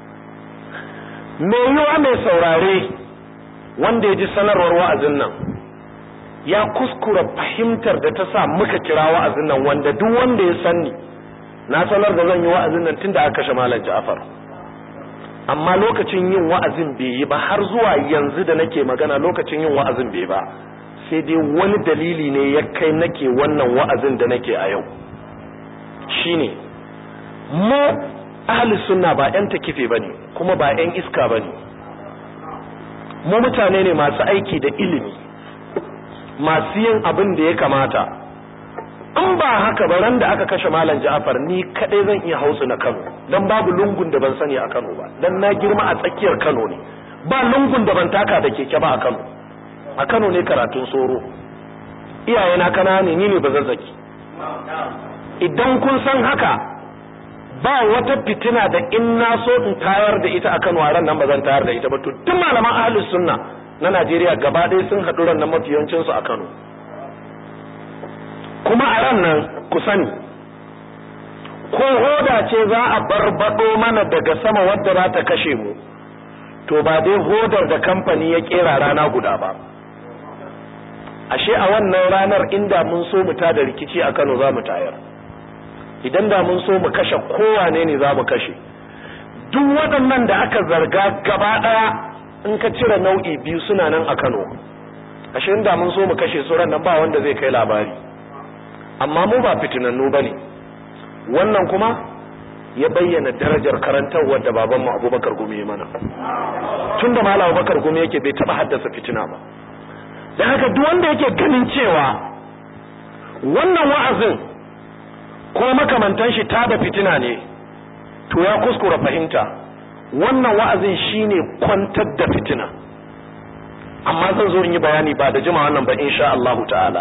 Mai yiwa mai saurare wanda ya ji sanarwar wa'azin nan ya kuskura fahimtar da ta sa muka kira wa'azin nan, wanda duk wanda ya sanni na sanar da zan yi wa'azin nan tun da aka kashe Malam Ja'far, amma lokacin yin wa'azin bai yi ba. Har zuwa yanzu da nake magana lokacin yin wa'azin bai ba, sai dai wani dalili ne ya kai nake wannan wa'azin da nake a yau. Shine mu ahli sunna ba ƴan takife bane, kuma ba ƴan iska bane. Mu mutane ne masu aiki da ilimi, masu yin abin da ya kamata. In ba haka ba, ran da aka kashe Malam Ja'far ni kadai zan iya hausa na Kano, dan babu lungun da ban sani a Kano ba, dan na girma a tsakiyar Kano ne. Ba lungun da ban taka da keke ba a Kano. A Kano ne karatun soro, iyayena kana ne, ni ne Bazazzaki. Idan kun san haka, ba wata fitina da in na so in tayar da ita a Kano a ran nan ba zan tayar da ita ba. To tun malaman ahlus sunna na Najeriya gaba ɗaya sun haɗu ran nan mafiyancin su a Kano. Kuma a ran nan ku sani, ko hoda ce za a barbado mana daga sama wadda za ta kashe mu, to ba dai hodar da kamfani ya kera rana guda ba. Ashe a wannan ranar inda mun so mu tada rikici a Kano za mu tayar, idan da mun so mu kashe kowane ne za mu kashe. Duk waɗannan da aka zarga gaba ɗaya in ka cire nau'i biyu suna nan a Kano. Ashe inda mun so mu kashe su ran nan ba wanda zai kai labari. Amma mu ba fitinannu bane. Wannan kuma ya bayyana darajar karantarwar da babanmu Abubakar Gumi mana. Tunda Malam Abubakar Gumi yake bai taba haddasa fitina ba. Dan haka duk wanda yake ganin cewa wannan wa'azin ko makamantan shi ta da fitina ne, to ya kuskura fahimta. Wannan wa'azin shine kwantar da fitina. Amma zan zo in yi bayani ba da jima wannan ba insha Allah ta'ala.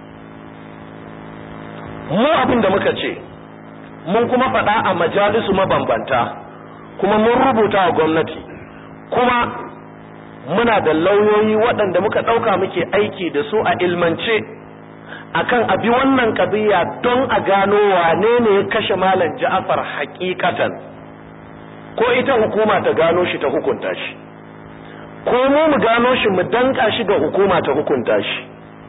Mu abin da muka ce, mun kuma faɗa a majalisu mabambanta, kuma mun rubuta wa gwamnati, kuma muna da lauyoyi waɗanda muka ɗauka muke aiki da su a ilmance akan abi wannan ƙabiya don a gano wane ne ya kashe Malam Ja'far hakikatan, ko ita hukuma ta gano shi ta hukunta shi, ko mu gano shi mu danka shi ga hukuma ta hukunta shi.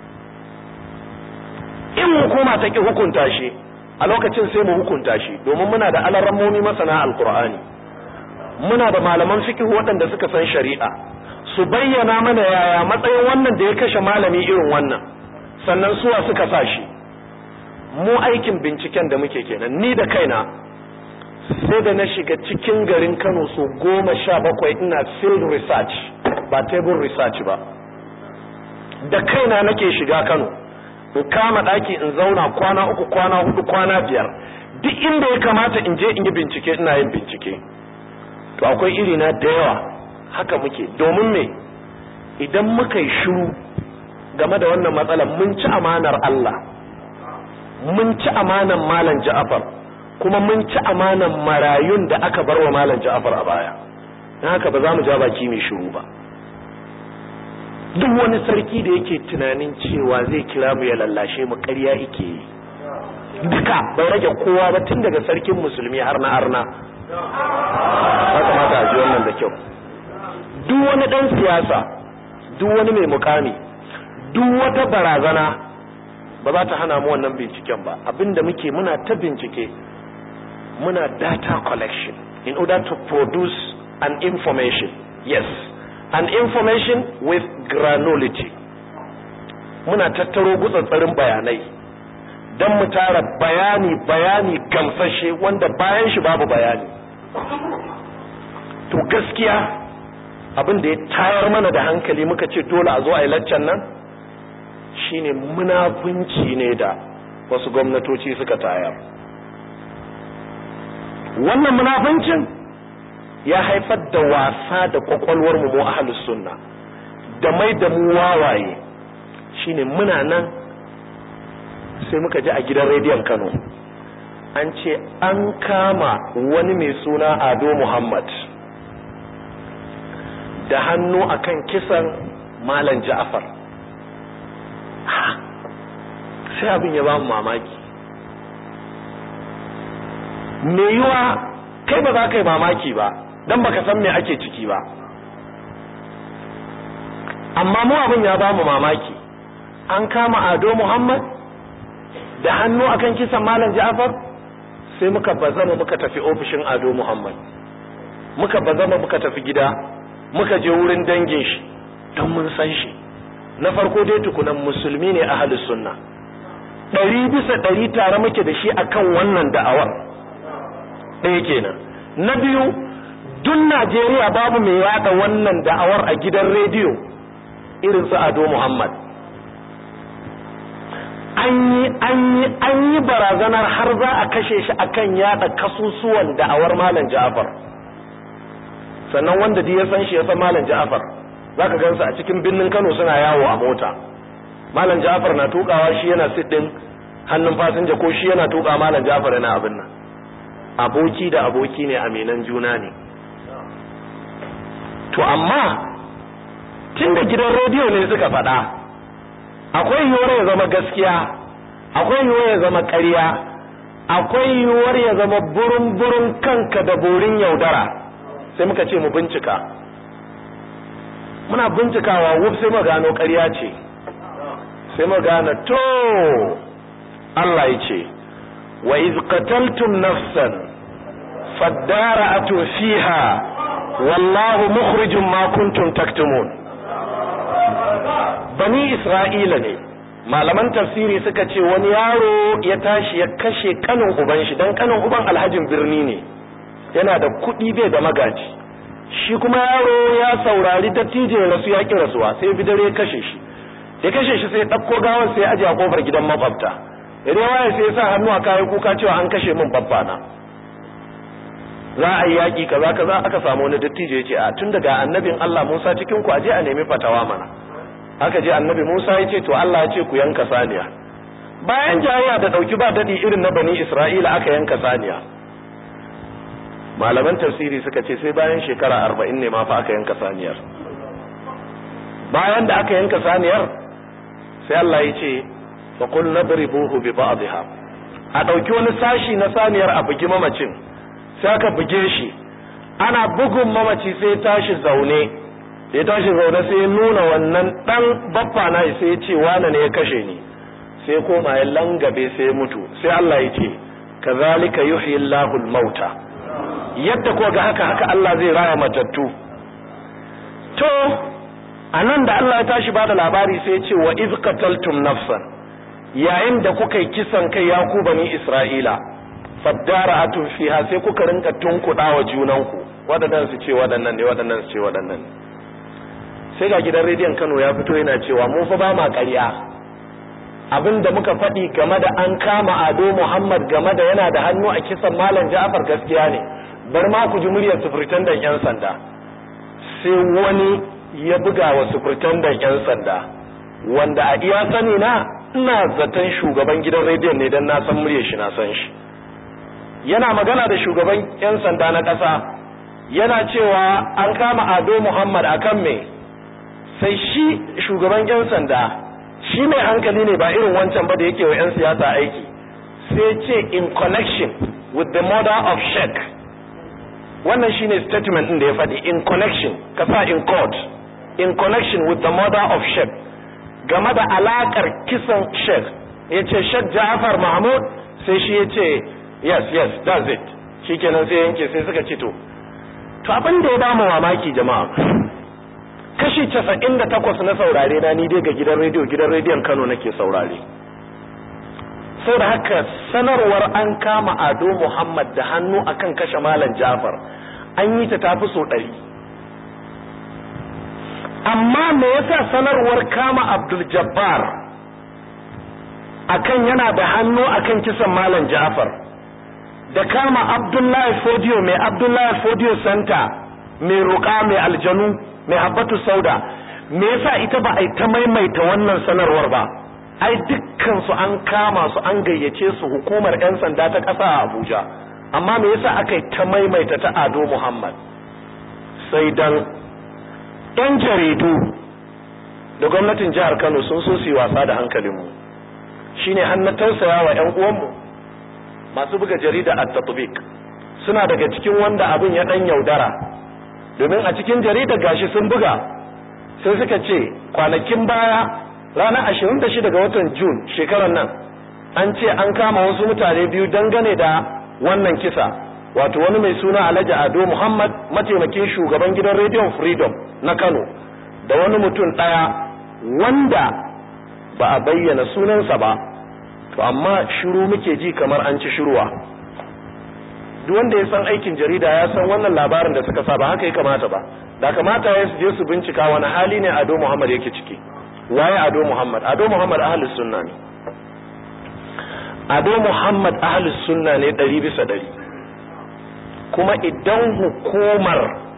In hukuma ta ki hukunta shi, a lokacin sai mu hukunta shi, domin muna da alarammomi masana alkur'ani, muna da malaman fiqh waɗanda suka san shari'a, su bayyana mana yaya matsayin wannan da ya kashe malami irin wannan, sannan suwa suka sa shi. Mu aikin binciken da muke kenan. Ni da kaina sai da na shiga cikin garin Kano so 17 ina field research, ba table research ba. Da kaina nake shiga Kano, in kama daki in zauna kwana 3, kwana 4, kwana 5, duk inda ya kamata in je in yi bincike ina yin bincike. To akwai iri na da yawa haka muke, domin me idan muka yi shiru game da wannan matsalar mun ci amanar Allah, mun ci amanar Malam Ja'far, kuma mun ci amanar marayun da aka bar wa Malam Ja'far a baya. Dan haka ba za mu ja baki mai shiru ba. duk wani sarki da yake tunanin cewa zai kira mu ya lallashe mu ƙarya yake yi duka bai rage kowa ba tun daga sarkin musulmi har na arna ba kamata a ji wannan da kyau duk wani dan siyasa duk wani mai mukami duk wata barazana ba za ta hana mu wannan binciken ba abinda muke muna ta bincike muna data collection in order to produce an information yes an information with granularity muna tattaro gutsatsarin bayanai don mu tara bayani gamsashe wanda bayan shi babu bayani to gaskiya abin da ya tayar mana da hankali muka ce dole a zo a yi laccan nan shine munafunci ne da wasu gwamnatoci suka tayar wannan munafuncin ya haifar da wasa da kwakwalwar mu ahlus sunna da mai da mu wawaye shine muna nan sai muka ji a gidan rediyon Kano an ce an kama wani mai suna Ado Muhammad da hannu akan kisan Malam Ja'far sai abin ya ba mu mamaki me yiwa kai ba za ka yi mamaki ba dan baka san me ake ciki ba amma mu abin ya ba mu mamaki an kama Ado Muhammad da hannu akan kisan Malam Ja'far sai muka bazama muka tafi ofishin Ado Muhammad muka bazama muka tafi gida muka je wurin dangin shi dan mun san shi na farko dai tukunan musulmi ne ahlus sunna 100% tare muke da shi akan wannan da'awar ɗaya kenan na biyu duk Najeriya babu mai yada wannan da'awar a gidan rediyo irin su Ado Muhammad an yi barazanar har za a kashe shi akan yada kasusuwan da'awar Malam Ja'far sannan wanda da ya san shi ya san Malam Ja'far zaka gansa a cikin binnin Kano suna yawo a mota Malam Ja'far na tukawa shi yana siddin hannun fasinja ko shi yana tuka Malam Ja'far yana abin nan aboki da aboki ne aminan juna ne to amma tunda gidan rediyo ne suka faɗa akwai yiwuwar ya zama gaskiya akwai yiwuwar ya zama ƙarya akwai yiwuwar ya zama burin kanka da burin yaudara sai muka ce mu bincika muna bincikawa wuf sai mu gano ƙarya ce sai mu gane to Allah ya ce wa iz qataltum nafsan fadara'atu fiha wallahu mukhrijum ma kuntum taktumun bani Isra'ila ne malaman tafsiri suka ce wani yaro ya tashi ya kashe kanin uban shi dan kanin uban alhajin birni ne yana da kuɗi bai da magaji shi kuma yaro ya saurari dattijo ya rasu ya ki rasuwa sai bidare ya kashe shi sai ya ɗauko gawar sai ya aje a kofar gidan makwabta idan waye sai ya sa hannu a kayan kuka cewa an kashe min babbana za a yi yaƙi kaza aka samu wani dattijo ya ce a tun daga annabin Allah Musa cikin ku aje a nemi fatawa mana aka je annabi Musa ya ce to Allah ya ce ku yanka saniya bayan jayayya da dauki ba dadi irin na bani Isra'ila aka yanka saniya malaman tafsiri suka ce sai bayan shekara 40 ne ma fa aka yanka saniyar bayan da aka yanka saniyar sai Allah ya ce fa qul nadribuhu bi ba'dihha a dauki wani sashi na saniyar a bugi mamacin sai aka buge shi ana bugun mamaci sai tashi zaune sai ya nuna wannan dan baffa na sai ya ce wane ne ya kashe ni sai koma ya langabe sai ya mutu sai Allah ya ce kazalika yuhyi Allahu al-mauta yadda ko ga haka Allah zai raya matattu to anan da Allah ya tashi bada labari sai ya ce wa iz qataltum nafsan yayin da kuka yi kisan kai ya ku bani Isra'ila fadara'atun fiha sai kuka rinka tunkudawa junanku wadannan su ce wadannan ne wadannan su ce wadannan ne sai ga gidan rediyon Kano ya fito yana cewa mu fa ba ma ƙarya abinda muka faɗi game da an kama Ado Muhammad game da yana da hannu a kisan Malam Ja'far gaskiya ne bar ma ku ji muryar sufritandan yan sanda sai wani ya buga wa sufritandan yan sanda wanda a iya sani na ina zaton shugaban gidan rediyon ne dan na san muryar shi na san shi yana magana da shugaban yan sanda na ƙasa yana cewa an kama Ado Muhammad akan me sai shi shugaban 'yan sanda shi mai hankali ne ba irin wancan ba da yake wa 'yan siyasa aiki, sai ce in connection with the murder of Sheikh. Wannan shine statement din da ya faɗi, in connection, kasa in court, in connection with the murder of Sheikh, game da alakar kisan Sheikh. Yace Sheikh Ja'far Mahmud, sai shi yace yes that's it. Shikenan sai yanke, sai suka ce to abin da ya ba mu mamaki jama'a, kashi 98 na saurare na ni dai ga gidan rediyon Kano nake saurare. Saboda haka sanarwar an kama Ado Muhammad da hannu akan kashe Malam Ja'far an yi ta tafi so 100. Amma me yasa sanarwar kama Abdul Jabbar akan yana da hannu akan kisan Malam Ja'far, da kama Abdullahi Fodio mai Abdullahi Fodio Center, mai ruka, mai aljanu, mai habbatu sauda, me yasa ita ba ai ta maimaita wannan sanarwar ba? Ai dukkan su an kama su, an gayyace su hukumar 'yan sanda ta ƙasa a Abuja, amma me yasa aka yi ta maimaita ta Ado Muhammad? Sai dan 'yan jaridu da gwamnatin jihar Kano sun so su yi wasa da hankalinmu, shine har na tausaya wa 'yan uwanmu masu buga jarida at-tatbiq. Suna daga cikin wanda abin ya dan yaudara, domin a cikin jarida gashi sun buga, sai suka ce kwanakin baya ranar 26 ga watan June shekarar nan an ce an kama wasu mutane biyu dangane da wannan kisa, wato wani mai suna Alhaji Ado Muhammad, mataimakin shugaban gidan Radio Freedom na Kano, da wani mutum daya wanda ba a bayyana sunansa ba, to amma shiru muke ji kamar an ci shiruwa. Duk wanda ya san aikin jarida ya san wannan labarin da suka sa ba haka ya kamata ba. Da kamata ya su je su bincika wani hali ne Ado Muhammad yake ciki. Waye Ado Muhammad? Ado Muhammad ahlus sunna ne. Ado Muhammad ahlus sunna ne 100%. Kuma idan hukumar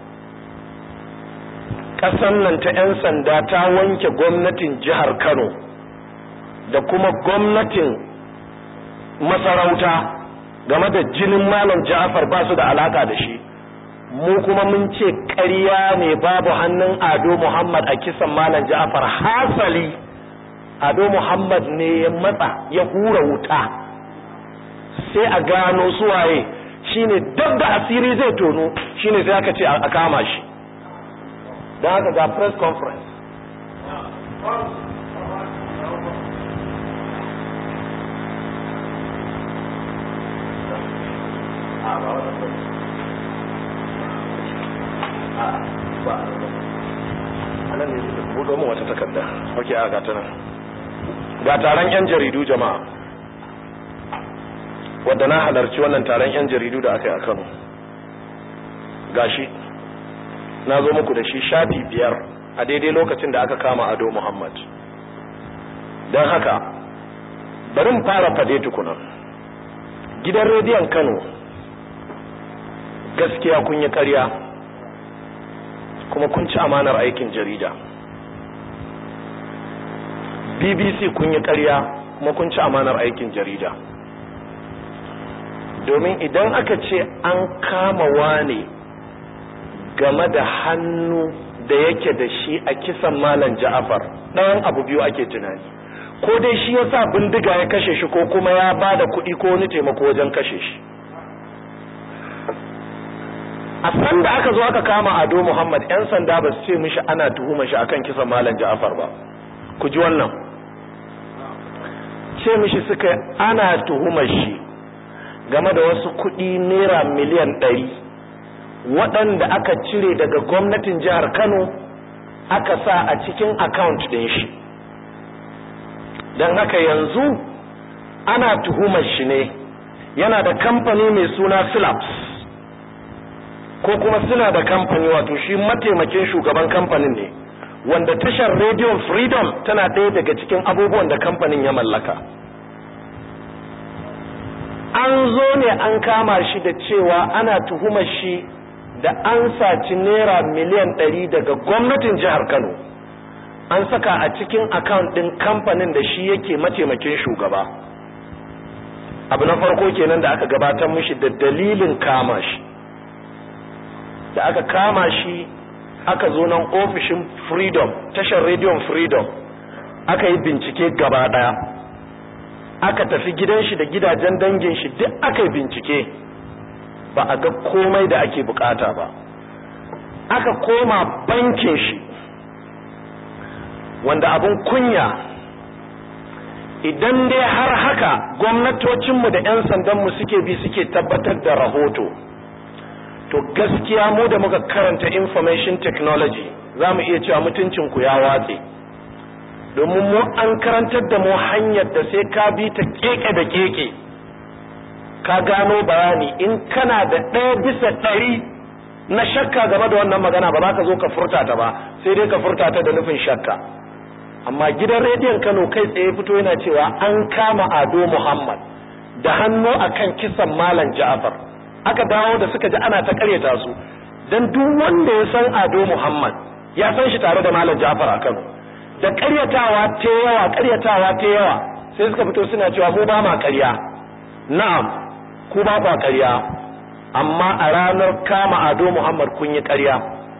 kasan nan ta 'yan sanda ta wanke gwamnatin jihar Kano da kuma gwamnatin masarauta game da jinin Malam Ja'far ba su da alaka da shi, mu kuma mun ce ƙarya ne, babu hannun Ado Muhammad a kisan Malam Ja'far. Hasali Ado Muhammad ne ya matsa ya hura wuta sai a gano suwaye, shine duk da asiri zai tono, shine sai aka ce a kama shi. Don haka ga press conference anan ne suka buɗo min wata takarda. Ok, a gata nan. Ga taron 'yan jaridu jama'a, wadda na halarci wannan taron 'yan jaridu da aka yi a Kano. Gashi na zo muku da shi shafi 5 a daidai lokacin da aka kama Ado Muhammad. Don haka bari mu fara fade tukuna. Gidan rediyon Kano gaskiya kun yi ƙarya kuma kun ci amanar aikin jarida. BBC kun yi ƙarya kuma kun ci amanar aikin jarida. Domin idan aka ce an kama wane game da hannu da yake da shi a kisan Malam Ja'far, ɗayan abu biyu ake tunani: ko dai shi yasa bindiga ya kashe shi, ko kuma ya bada kuɗi ko wani taimako wajen kashe shi. A san da aka zo aka kama Ado Muhammad, 'yan sanda ba su ce mishi ana tuhuma shi akan kisan Malam Ja'far ba. Ku ji wannan, ce mishi suka ana tuhumar shi game da wasu kuɗi naira miliyan 100 waɗanda aka cire daga gwamnatin jihar Kano aka sa a cikin account ɗin shi. Don haka yanzu ana tuhumar shi ne, yana da kamfani mai suna Philips, ko kuma suna da kamfani, wato shi mataimakin shugaban kamfanin ne, wanda tashar Radio Freedom tana ɗaya daga cikin abubuwan da kamfanin ya mallaka. An zo ne an kama shi da cewa ana tuhumar shi da an saci naira miliyan 100 daga gwamnatin jihar Kano, an saka a cikin account ɗin kamfanin da shi yake mataimakin shugaba. Abu na farko kenan da aka gabatar mishi da dalilin kama shi. Da aka kama shi aka zo nan ofishin Freedom, tashar rediyon Freedom, aka yi bincike gaba daya, aka tafi gidan shi da gidajen dangin shi duk aka yi bincike, ba a ga komai da ake bukata ba. Aka koma bankin shi, wanda abun kunya, idan dai har haka gwamnatocinmu da 'yan sandanmu suke bi suke tabbatar da rahoto, to gaskiya mu da muka karanta information technology za mu iya cewa mutuncinku ya watse, domin mu an karantar da mu hanyar da sai ka bi ta keke da keke ka gano bayani. In kana da 1% na shakka game da wannan magana, ba za ka zo ka furta ta ba, sai dai ka furta ta da nufin shakka. Amma gidan rediyon Kano kai tsaye fito yana cewa an kama Ado Muhammad da hannu akan kisan Malam Ja'far. Aka dawo da suka ji ana ta karyata su, dan duk wanda ya san Ado Muhammad ya san shi tare da Malam Ja'far a Kano. Da karyatawa ta yawa sai suka fito suna cewa mu ba ma karya. Na'am, ku ba kwa karya, amma a ranar kama Ado Muhammad kun yi karya.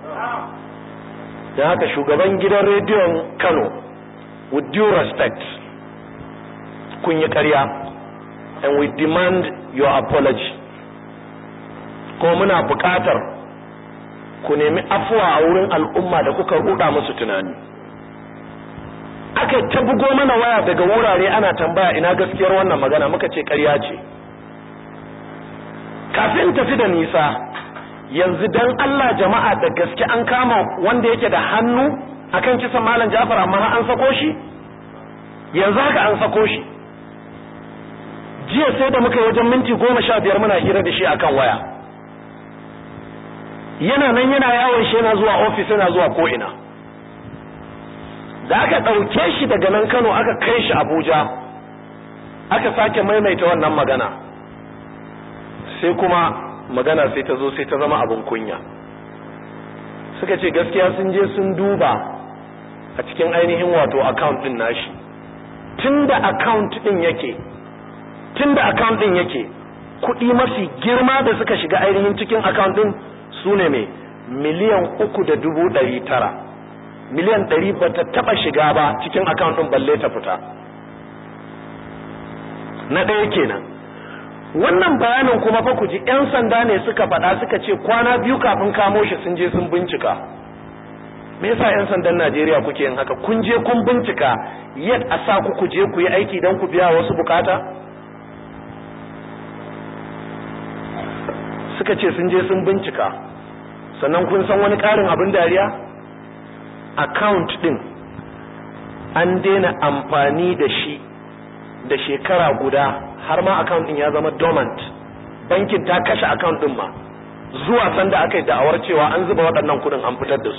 Da haka shugaban gidan rediyon Kano, with due respect, kun yi karya, and we demand your apology. Ko muna buƙatar ku nemi afuwa a wurin al'umma da kuka ruɗa musu tunani. Aka ta bugo mana waya daga wurare ana tambaya ina gaskiyar wannan magana, muka ce ƙarya ce. Kafin tafi da nisa, yanzu dan Allah jama'a, da gaske an kama wanda yake da hannu akan kisan Malam Ja'far amma an sako shi? Yanzu haka an sako shi. Jiya sai da muka yi wajen minti 15 muna hira da shi akan waya. Yana nan yana yawon shi, yana zuwa ofis, yana zuwa ko'ina. Da aka ɗauke shi daga nan Kano aka kai shi Abuja, aka sake maimaita wannan magana, sai kuma magana sai ta zo sai ta zama abin kunya. Suka ce gaskiya sun je sun duba a cikin ainihin wato account din nashi, tunda account din yake kuɗi mafi girma da suka shiga ainihin cikin account din su ne mai miliyan 3,900,000. miliyan 100 ba ta taba shiga ba cikin account din balle ta fita. Na ɗaya kenan. Wannan bayanin kuma fa ku ji 'yan sanda ne suka faɗa, suka ce kwana 2 kafin kamo shi sun je sun bincika. Me yasa 'yan sandan Najeriya kuke yin haka? Kun je kun bincika, yet a sa ku je ku yi aiki don ku biya wasu bukata? Suka ce sun je sun bincika. Sannan kun san wani ƙarin abin dariya? Account din an daina amfani da shi da shekara guda, har ma account din ya zama dormant. Bankin ta kashe account din ma, zuwa sanda aka yi da'awar cewa an zuba waɗannan kudin an fitar da su.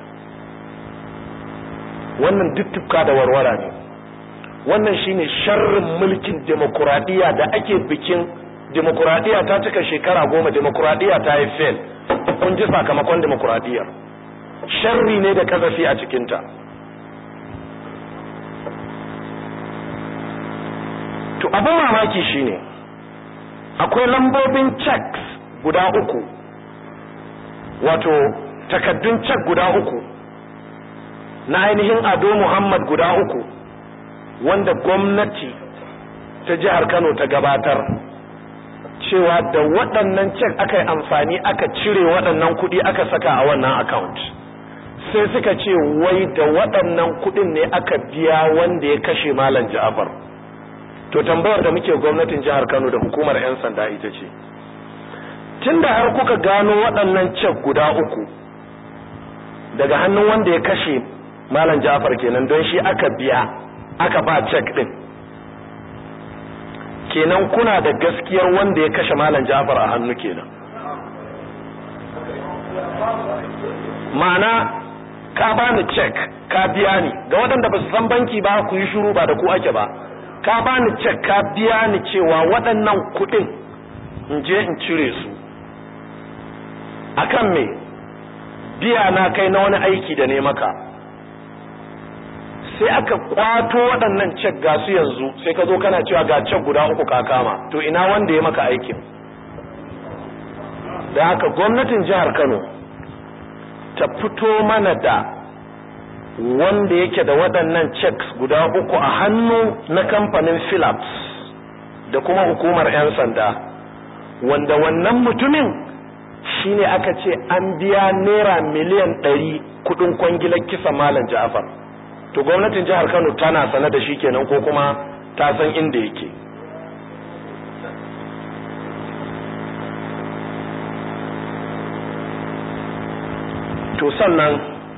Wannan duk tufka da warwara ne. Wannan shine sharrin mulkin demokradiya da ake bikin. Demokradiya ta cika shekara 10, demokradiya ta yi fail. Kun ji sakamakon demokradiyar. Sharri ne da kazafi a cikinta. To abin mamaki shine akwai lambobin checks guda 3, wato takaddun check guda 3 na ainihin Ado Muhammad guda 3 wanda gwamnati ta jihar Kano ta gabatar cewa da waɗannan check aka yi amfani aka cire waɗannan kuɗi aka saka a wannan account. Sai suka ce wai da waɗannan kuɗin ne aka biya wanda ya kashe Malam Ja'far. To tambayar da muke gwamnatin jihar Kano da hukumar 'yan sanda ita ce, tunda har kuka gano waɗannan cek guda 3 daga hannun wanda ya kashe Malam Ja'far kenan, don shi aka biya aka ba cek din, kenan kuna da gaskiyar wanda ya kashe Malam Ja'far a hannu kenan. Ma'ana ka bani cek ka biya ni. Ga waɗanda ba su san banki ba ku yi shiru, ba da ku ake ba. Ka bani cek ka biya ni cewa waɗannan kuɗin in je in cire su akan me? Biya na kai na wani aiki da ne maka. Sai aka kwato waɗannan cek ga su yanzu, sai ka zo kana cewa ga cek guda 3 ka kama. To ina wanda ya maka aikin? Da haka gwamnatin jihar Kano ta fito mana da wanda yake da waɗannan checks guda 3 a hannu na kamfanin Philips da kuma hukumar 'yan sanda, wanda wannan mutumin shine aka ce an biya naira miliyan 100 kudin kwangilar kisa Malam Ja'far. To gwamnatin jihar Kano tana sane da shi kenan ko kuma ta san inda yake? To sannan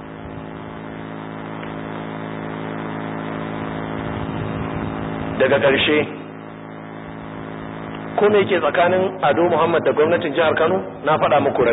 daga ƙarshe, ko me yake tsakanin Ado Muhammad da gwamnatin jihar Kano? Na faɗa muku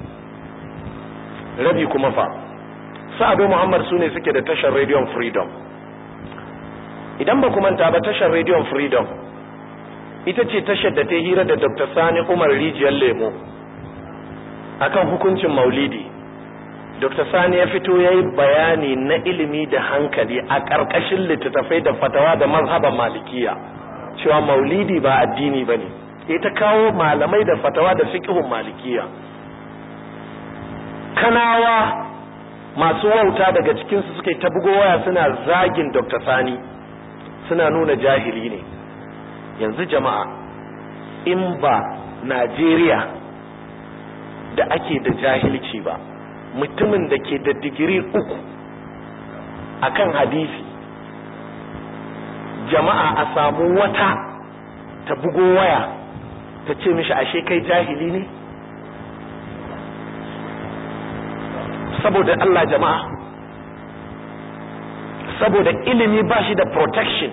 rabi kuma fa sa Ado Muhammad su ne suke da tashar Radio Freedom. Idan ba ku manta ba, tashar Radio Freedom ita ce tashar da ta hira da Dr. Sani Umar Rijiyar Lemo akan hukuncin Maulidi. Dr. Sani ya fito yayi bayani na ilimi da hankali a ƙarƙashin littattafai da fatawa da mazhaban Malikiya cewa Maulidi ba addini bane. Ita kawo malamai da fatawa da fiqhun Malikiya. Kanawa masu wauta daga cikin su suke ta bugo waya suna zagin Dr. Sani, suna nuna jahili ne. Yanzu jama'a, in ba Najeriya da ake da jahilci ba, mutumin da ke da digiri 3 akan hadisi, jama'a a samu wata ta bugo waya ta ce mishi ashe kai jahili ne? Saboda Allah jama'a, saboda ilimi ba shi da protection.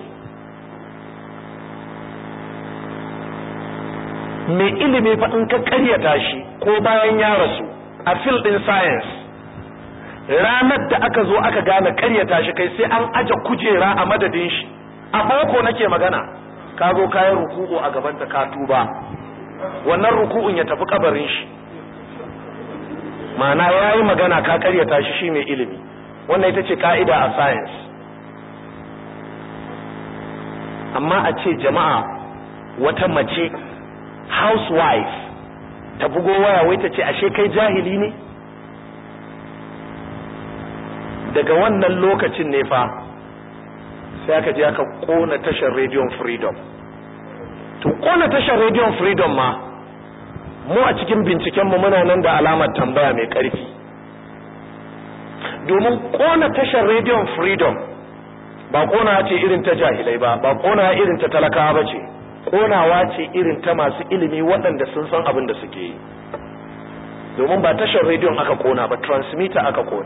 Mai ilimi fa in ka karyata shi ko bayan ya rasu a field din science, ranar da aka zo aka gane karyata shi kai sai an aje kujera a madadin shi. A boko nake magana, ka zo kayan ruku'u a gaban ta ka tuba, wannan ruku'un ya tafi kabarin shi. Ma'ana yayi magana ka karyata shi mai ilimi. Wannan ita ce ka'ida a science. Amma a ce jama'a, wata mace housewife ta bugo waya wai ta ce ashe kai jahili ne? Daga wannan lokacin ne fa sai aka je aka kona tashar Radio Freedom. To kona tashar Radio Freedom ma, mu a cikin binciken mu muna nan da alamar tambaya mai karfi. Domin kona tashar Radio Freedom ba kona ce irin ta jahilai ba, ba kona irin ta talakawa ba ce. Konawa ce irin ta masu ilimi waɗanda sun san abin da suke yi. Domin ba tashar rediyon aka kona ba, transmitter aka kona.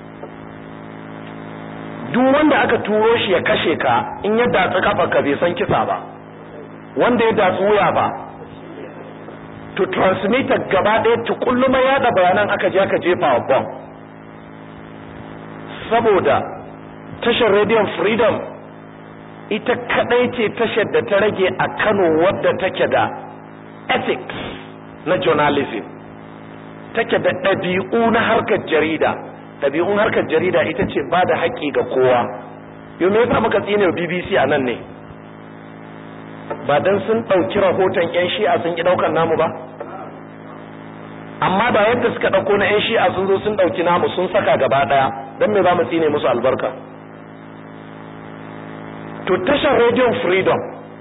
Duk wanda aka turo shi ya kashe ka, in ya datsa kafa ka bai san kisa ba, wanda ya datsu wuya ba. To transmitter gaba ɗaya tukulluma yaɗa bayanan aka je aka jefa wa bomb. Saboda tashar rediyon Freedom ita kadai ce tashar da ta rage a Kano wadda take da ethics na journalism, take da ɗabi'u na harkar jarida. Ɗabi'un harkar jarida ita ce ba da haƙƙi ga kowa. Yau me yasa muka tsine BBC a nan ne? Ba dan sun ɗauki rahoton 'yan shi'a sun ƙi ɗaukar namu ba? Amma da yadda suka ɗauko na 'yan shi'a sun zo sun ɗauki namu sun saka gaba ɗaya, don me za mu tsine musu albarka? To tashar Radio Freedom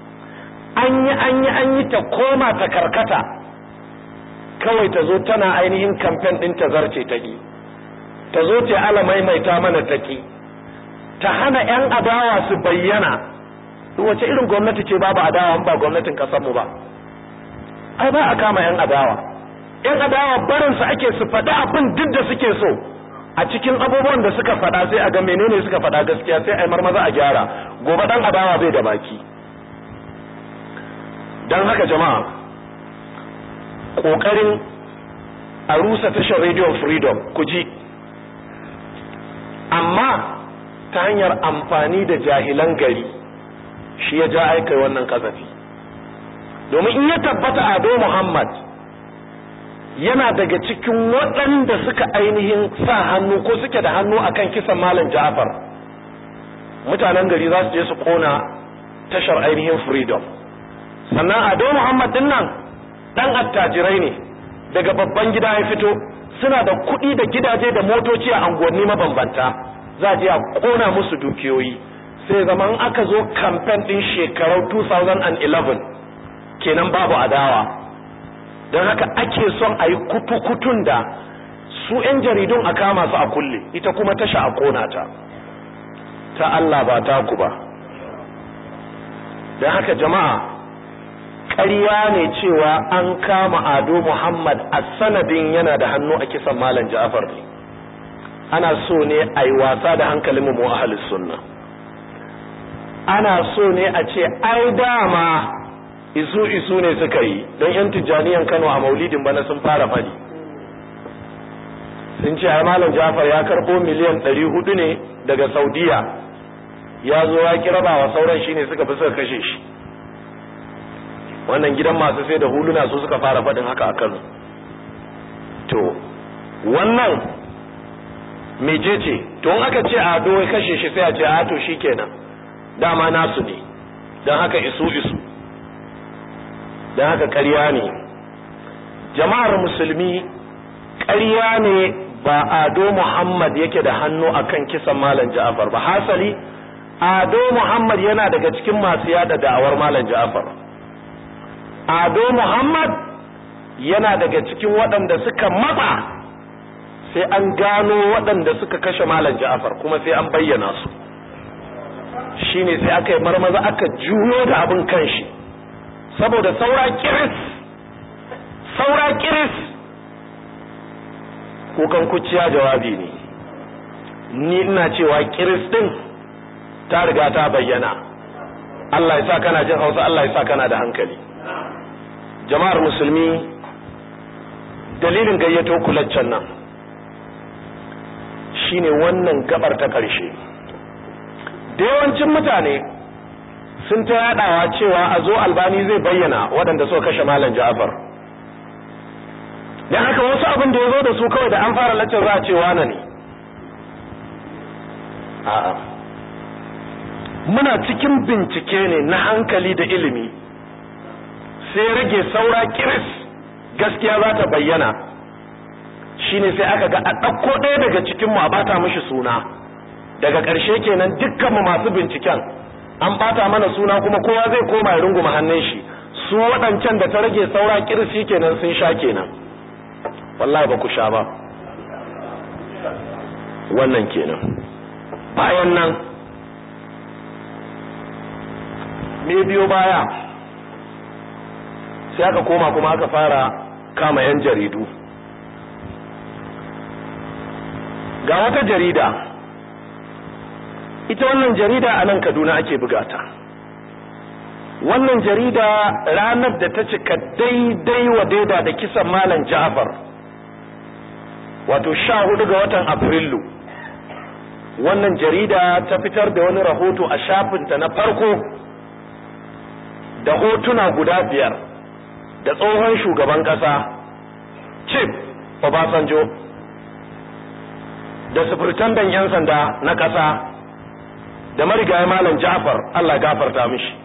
an yi ta koma ta karkata, kawai ta zo tana ainihin campaign din ta zarce ta ki, ta zo ce ala maimaita mana ta ki, ta hana 'yan adawa su bayyana. Wace irin gwamnati ce babu adawa ba gwamnatin kasarmu ba? Ai ba a kama 'yan adawa. 'Yan adawa barinsu ake su faɗi abin duk da suke so. A cikin abubuwan da suka faɗa sai a ga menene suka faɗa gaskiya, sai ai marmaza a gyara. Gobe dan adawa bai da baki. Dan haka jama'a, kokarin a rusa tashar Radio Freedom ku ji, amma ta hanyar amfani da jahilan gari shi ya ja aikai wannan kazafi. Domin in ya tabbata Ado Muhammad yana daga cikin waɗanda suka ainihin sa hannu ko suke da hannu akan kisan Malam Ja'far, mutanen gari za su je su kona tashar ainihin Freedom. Sannan Ado Muhammad din nan dan attajirai ne, daga babban gida ya fito, suna da kuɗi da gidaje da motoci a anguwanni mabambanta, za a je a kona musu dukiyoyi. Sai zaman aka zo campaign din shekarau 2011 kenan babu adawa, don haka ake son a yi kutu-kutun da su 'yan jaridun a kama su a kulle, ita kuma tasha a kona ta Allah ba ta ku ba. don haka jama'a, ƙarya ne cewa an kama Ado Muhammad a sanadin yana da hannu a kisan Malam Ja'far ne. Ana so ne a yi wasa da hankalin mu ahlus sunna. Ana so ne a ce ai dama isu ne suka yi, don yan Tijjaniyan Kano a Maulidin bana sun fara fadi. Sun ce ai Malam Ja'far ya karbo miliyan 400 ne daga Saudiya, ya zo ya kiraba wa sauran shine suka fi suka kashe shi. Wannan gidan masu sai da huluna su suka fara fadin haka a Kano. To wannan mecece? To in aka ce Ado ya kashe shi sai a ce a to shikenan, dama nasu ne, don haka isu don haka ƙarya ne. Jama'ar musulmi, ƙarya ne ba Ado Muhammad yake da hannu akan kisan Malam Ja'far ba. Hasali Ado Muhammad yana daga cikin masu yada da'awar Malam Ja'far. Ado Muhammad yana daga cikin waɗanda suka matsa sai an gano waɗanda suka kashe Malam Ja'far, kuma sai an bayyana su. Shine sai aka yi marmaza aka juyo da abin kanshi, saboda saura kiris kukan kuciya jawabi ne. Ni ina cewa kiris din ta riga ta bayyana. Allah ya sa kana jin Hausa, Allah ya sa kana da hankali. Jama'ar musulmi, dalilin gayyato kulaccen nan shine wannan gabar ta ƙarshe. Da yawancin mutane sun ta yadawa cewa a zo Albani zai bayyana waɗanda suka kashe Malam Ja'far. Dan haka wasu abin da ya zo da su kawai da an fara laccar za a ce wane ne. A'a, muna cikin bincike ne na hankali da ilimi, sai rage saura kiris gaskiya za ta bayyana. Shine sai aka ga a ɗauko ɗaya daga cikinmu a bata mishi suna, daga ƙarshe kenan dukkanmu masu binciken an bata mana suna, kuma kowa zai koma ya runguma hannun shi. Su waɗancan da ta rage saura kirsi kenan sun sha kenan. Wallahi ba ku sha ba. Wannan kenan. Bayan nan me biyo baya, sai aka koma kuma aka fara kama 'yan jaridu. Ga wata jarida, ita wannan jarida a nan Kaduna ake bugata. Wannan jarida ranar da ta cika daidai wa daida da kisan Malam Ja'far, wato 14 ga watan Afrilu, wannan jarida ta fitar da wani rahoto a shafinta na farko da hotuna guda 5 da tsohon shugaban kasa Chief Obasanjo da sufurtandan 'yan sanda na kasa da marigayi Malam Ja'far, Allah gafarta mishi,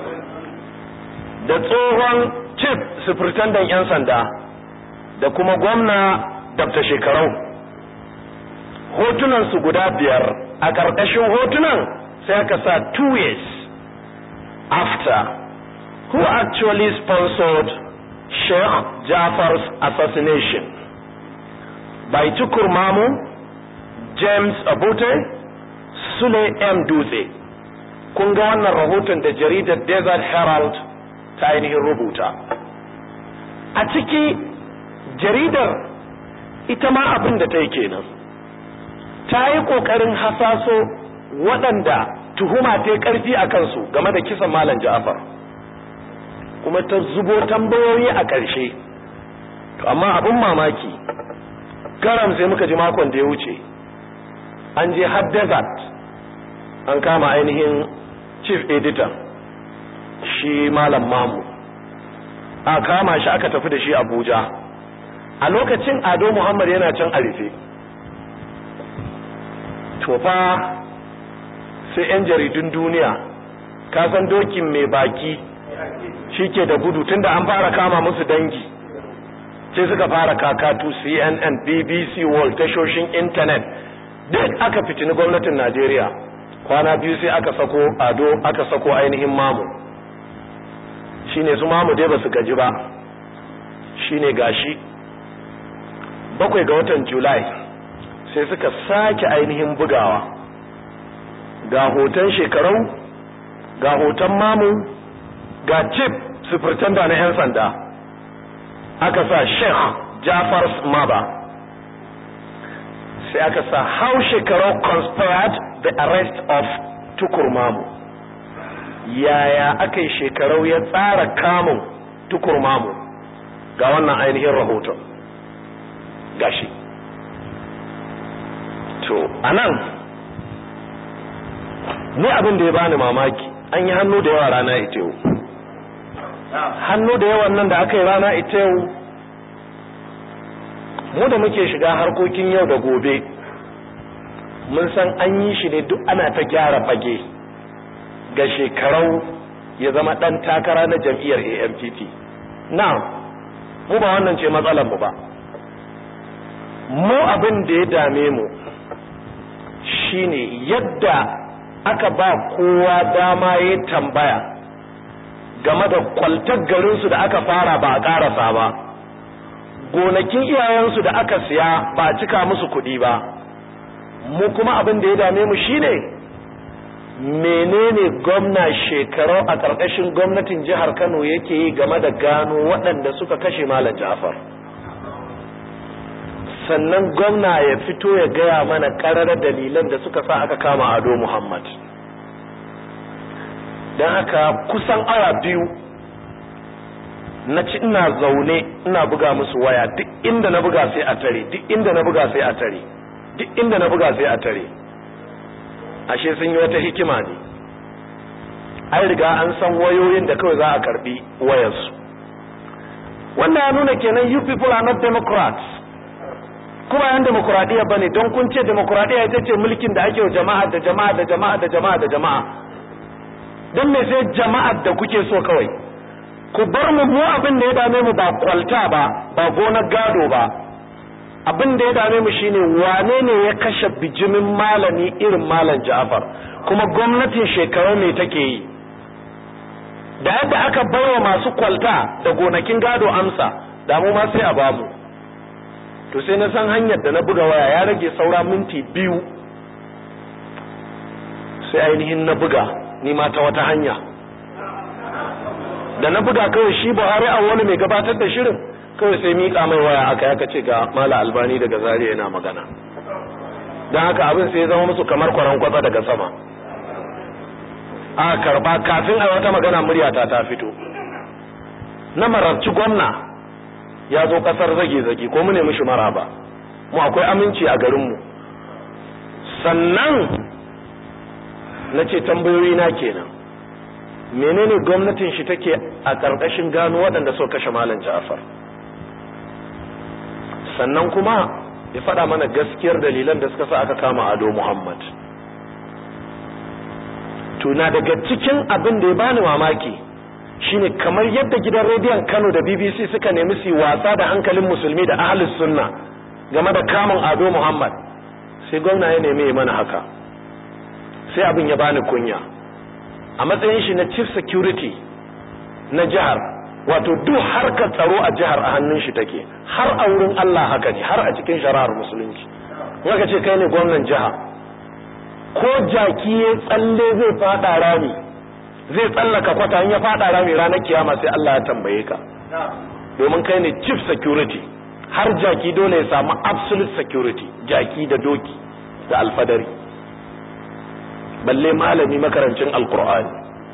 da tsohon Chief sufurtandan 'yan sanda da kuma gwamna Dr. Shekarau. Hotunan su guda 5, a ƙarƙashin hotunan sai aka sa 2 years after, who actually sponsored Sheikh Ja'far's assassination by Tukur Mamu, James Abute, Sule M. Dutse. Kun ga wannan rahoton da jaridar Desert Herald ta ainihin rubuta. A ciki jaridar ita ma abin da ta yi kenan, ta yi ƙoƙarin hasaso waɗanda tuhuma ta yi ƙarfi a kansu game da kisan Malam Ja'far, kuma ta zubo tambayoyi a ƙarshe. To amma abin mamaki, garam sai muka ji makon da ya wuce an je har Desert an kama ainihin chief editor shi Malam Mamu, a kama shi aka tafi da shi Abuja. A lokacin Ado Muhammad yana can a rufe. To fa sai 'yan jaridun duniya, ka san dokin mai baki shike da gudu, tunda an fara kama musu dangi, sai suka fara kakatu CNN, BBC World, tashoshin internet duk aka fitini gwamnatin Najeriya. Kwana biyu sai aka sako Ado, aka sako ainihin Mamu. Shine su Mamu dai basu gaji ba. Shine gashi 7 ga watan July sai suka sake ainihin bugawa. Ga hoton Shekarau, ga hoton Mamu, ga Chief Superintendent na 'yan sanda. Aka sa Sheikh Jafar Maba. Sai aka sa how Shekarau conspired the arrest of Tukur Mamu. Yaya aka yi Shekarau ya tsara kamun Tukur Mamu? Ga wannan ainihin rahoton. Gashi. To, anan ni abin da ya bani mamaki, an yi hannu da yawa rana ita yau. Hannu da yawan nan da aka yi rana ita yau, mu da muke shiga harkokin yau da gobe, mun san an yi shi ne duk ana ta gyara fage ga Shekarau ya zama dan takara na jam'iyyar AMPP. Na, mu ba wannan ce matsalar mu ba. Mu abin da ya dame mu shine yadda aka ba kowa dama ya tambaya game da kwaltar garinsu da aka fara ba a karasa ba, gonakin iyayensu da aka siya ba a cika musu kuɗi ba. Mu kuma abin da ya dame mu shine menene gwamna Shekarau a ƙarƙashin gwamnatin jihar Kano yake yi game da gano waɗanda suka kashe Malam Ja'far. Sannan gwamna ya fito ya gaya mana ƙararar dalilan da suka sa aka kama Ado Muhammad. Don haka kusan awa biyu na ci ina zaune ina buga musu waya, duk inda na buga sai a tare, duk inda na buga sai a tare, duk inda na buga sai a tare. Ashe sun yi wata hikima ne, an riga an san wayoyin da kawai za a karbi wayarsu. Wannan ya nuna kenan you people are not democrats. Kuma yan demokradiyya bane, don kun ce demokradiyya ita ce mulkin da ake wa jama'a da jama'a da jama'a da jama'a da jama'a. Don me sai jama'ar da kuke so kawai? Ku bar mu abin da ya dame mu ba kwalta ba, ba gonar gado ba. Abin da ya dame mu shine wane ne ya kashe bijimin malami irin Malam Ja'far, kuma gwamnatin Shekarau me take yi? Da yadda aka bawa masu kwalta da gonakin gado amsa, da mu ma sai a bamu. To sai na san hanyar da na buga waya, ya rage saura minti 2 sai ainihin na buga ni ma ta wata hanya. Da na buga kawai shi Buhari Awwalu mai gabatar da shirin kawai sai miƙa mai waya aka ce ga Malam Albani daga Zaria yana magana. Don haka abin sai ya zama musu kamar kwaran kwatsa daga sama. A karba kafin a wata magana muryata ta fito. Na mararci gwamna ya zo kasar zage-zage ko mu ne mishi maraba. Mu akwai aminci a garinmu. Sannan na ce tambayoyi na kenan. Menene gwamnatin shi take a ƙarƙashin gano waɗanda suka kashe Malam Ja'far? Sannan kuma ya faɗa mana gaskiyar dalilan da suka sa aka kama Ado Muhammad. Tuna daga cikin abin da ya bani mamaki shine kamar yadda gidan rediyon Kano da BBC suka nemi su wasa da hankalin musulmi da ahlus sunna game da kamun Ado Muhammad, sai gwamna ya nemi mana haka. Sai abin ya bani kunya. A matsayin shi na chief security na jihar, wato duk harkar tsaro a jihar a hannun shi take, har a wurin Allah haka ne, har a cikin shari'ar musulunci. Waka ce kai ne gwamnan jiha, ko jaki ya tsalle zai fada rami, zai tsallaka kwata, in ya fada rami ranar kiyama sai Allah ya tambaye ka, domin kai ne chief security. Har jaki dole ya samu absolute security, jaki da doki da alfadari, balle malami makarancin alkur'ani.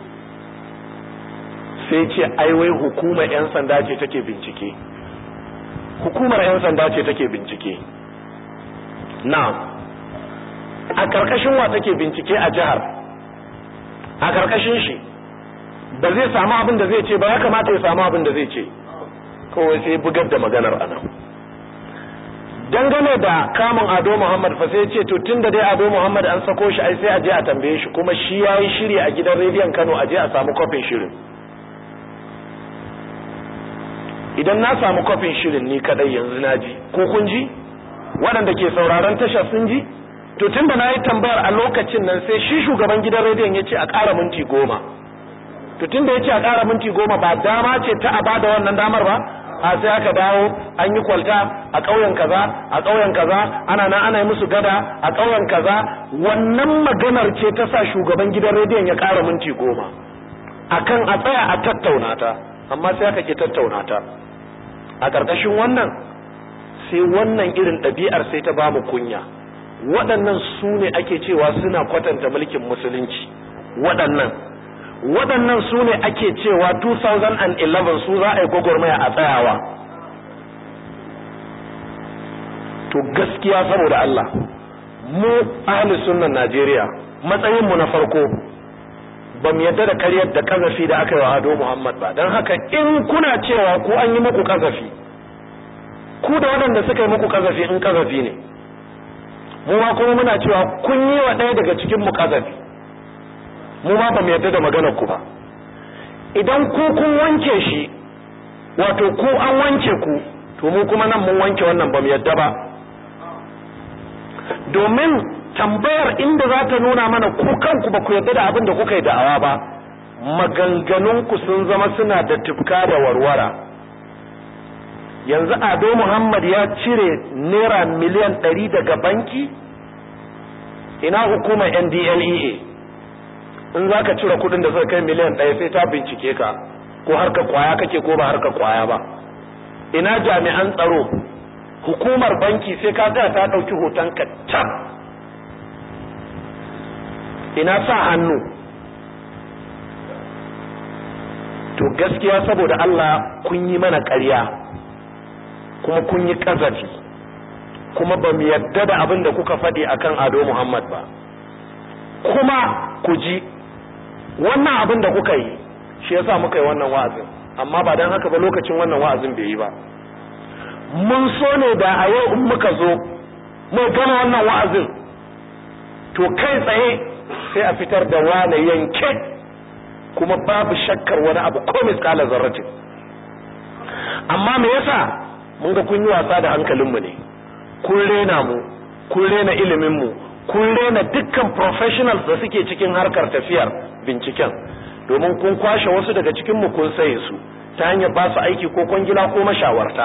Sai ce ai wai hukumar 'yan sanda ce take bincike, hukumar 'yan sanda ce take bincike. Na'am, a karkashin wa take bincike a jihar? A karkashin shi ba zai samu abin da zai ce ba, ya kamata ya samu abin da zai ce. Kawai sai bugar da maganar anan. Dangane da kamun Ado Muhammad fa sai ce to tunda dai Ado Muhammad an sako shi ai sai a je a tambaye shi, kuma shi yayi shiri a gidan rediyon Kano a je a samu kofin shirin. idan na samu kofin shirin ni kadai yanzu naji ko kun ji waɗanda ke sauraron tashar sun ji to tunda nayi tambayar a lokacin nan sai shi shugaban gidan rediyon yace a ƙara minti 10 to tunda yace a ƙara minti 10 ba dama ce ta a bada wannan damar ba a sai aka dawo an yi kwalta a ƙauyen kaza ana nan ana yi musu gada a ƙauyen kaza wannan maganar ce ta sa shugaban gidan rediyon ya ƙara minti 10 akan a tsaya a tattauna ta amma sai aka ki tattauna ta a ƙarƙashin wannan sai wannan irin ɗabi'ar sai ta bamu kunya waɗannan su ne ake cewa suna kwatanta mulkin musulunci waɗannan su ne ake cewa 2011 su za a yi gwagwarmaya a tsayawa to gaskiya saboda Allah mu ahli sunnan Najeriya matsayinmu na farko ba mu yadda da karyar da kazafi da aka yi wa Ado Muhammad ba don haka in kuna cewa ku an yi muku kazafi ku da waɗanda suka yi muku kazafi in kazafi ne mu ma kuma muna cewa kun yi wa ɗaya daga cikin mu kazafi mu ma ba mu yadda da maganar ku ba idan ku kun wanke shi wato ku an wanke ku to mu kuma nan mun wanke wannan ba mu yadda ba domin tambayar inda za ta nuna mana ku kanku ba ku yadda da abin da kuka yi da'awa ba maganganunku sun zama suna da tufka da warwara yanzu Ado Muhammad ya cire naira miliyan 100 daga banki ina hukumar NDLEA in za ka cire kudin da suka kai miliyan 1 sai ta bincike ka ko harka kwaya kake ko ba harka kwaya ba ina jami'an tsaro hukumar banki sai ka tsaya ta dauki hoton ka tab ina sa hannu to gaskiya saboda Allah kun yi mana ƙarya kuma kun yi kazafi kuma ba mu yadda da abin da kuka faɗi akan Ado Muhammad ba kuma ku ji wannan abin da kuka yi shi yasa muka yi wannan wa'azin amma ba dan haka ba lokacin wannan wa'azin bai yi ba mun so ne da a yau in muka zo mu gama wannan wa'azin to kai tsaye sai a fitar da wani yanke kuma babu shakkar wani abu ko miskala zarratin amma me yasa mun ga kun yi wasa da hankalinmu ne kun rena mu kun rena ilimin mu kun rena dukkan professionals da suke cikin harkar tafiyar binciken domin kun kwashe wasu daga cikin mu kun saye su ta hanyar ba su aiki ko kwangila ko mashawarta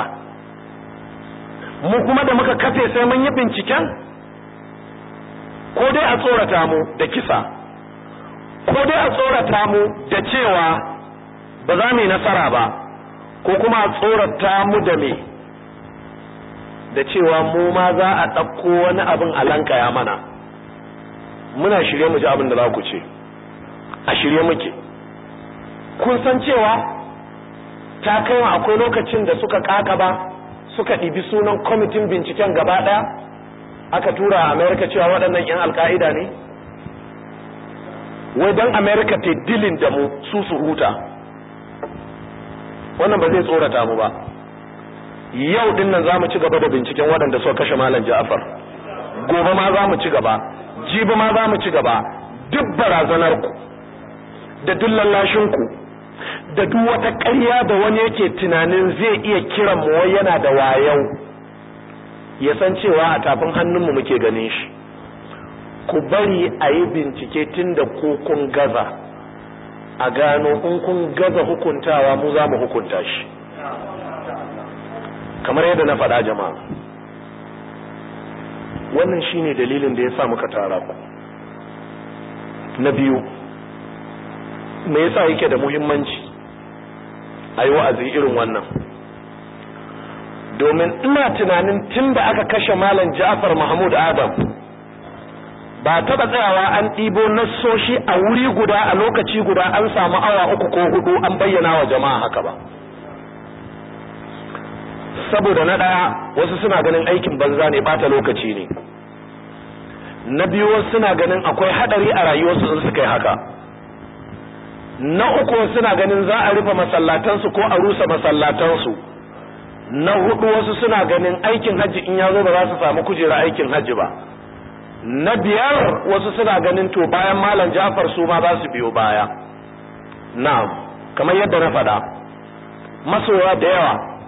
mu kuma da muka kafe sai mun yi binciken ko dai a tsorata mu da kisa ko dai a tsorata mu da cewa ba za mu yi nasara ba ko kuma a tsorata mu da me da cewa mu ma za a ɗauko wani abin a lankaya mana muna shirye mu ji abin da za ku ce a shirye muke kun san cewa ta kai akwai lokacin da suka kakaba suka ɗibi sunan kwamitin binciken gaba ɗaya aka tura a Amerika cewa waɗannan 'yan alka'ida ne wai don Amerika ta dilin da mu su huta wannan ba zai tsorata mu ba yau din nan zamu ci gaba da binciken waɗanda suka kashe Malam Ja'far gobe ma zamu ci gaba jibi ma zamu ci gaba duk barazanar ku da duk lallashin ku da duk wata ƙarya da wani yake tunanin zai iya kiran mu wai yana da wayau ya san cewa a tafin hannunmu muke ganin shi ku bari a yi bincike tun da ku kun gaza a gano in kun gaza hukuntawa mu za mu hukunta shi kamar yadda na faɗa jama'a wannan shine dalilin da ya sa muka tara ku na biyu me yasa yake da muhimmanci a yi wa'azi irin wannan domin ina tunanin tun da aka kashe Malam Ja'far Mahmud Adam ba taɓa tsayawa an ɗibo nassoshi a wuri guda a lokaci guda an samu awa 3 ko 4 an bayyana wa jama'a haka ba saboda na ɗaya wasu suna ganin aikin banza ne bata lokaci ne na biyu wasu suna ganin akwai haɗari a rayuwarsu in suka yi haka na uku suna ganin za a rufe masallatansu ko a rusa masallatansu na hudu wasu suna ganin aikin hajji in ya zo ba za su samu kujera aikin hajji ba na biyar wasu suna ganin to bayan Malam Ja'far su ma za su biyo baya na'am kamar yadda na faɗa masoya da yawa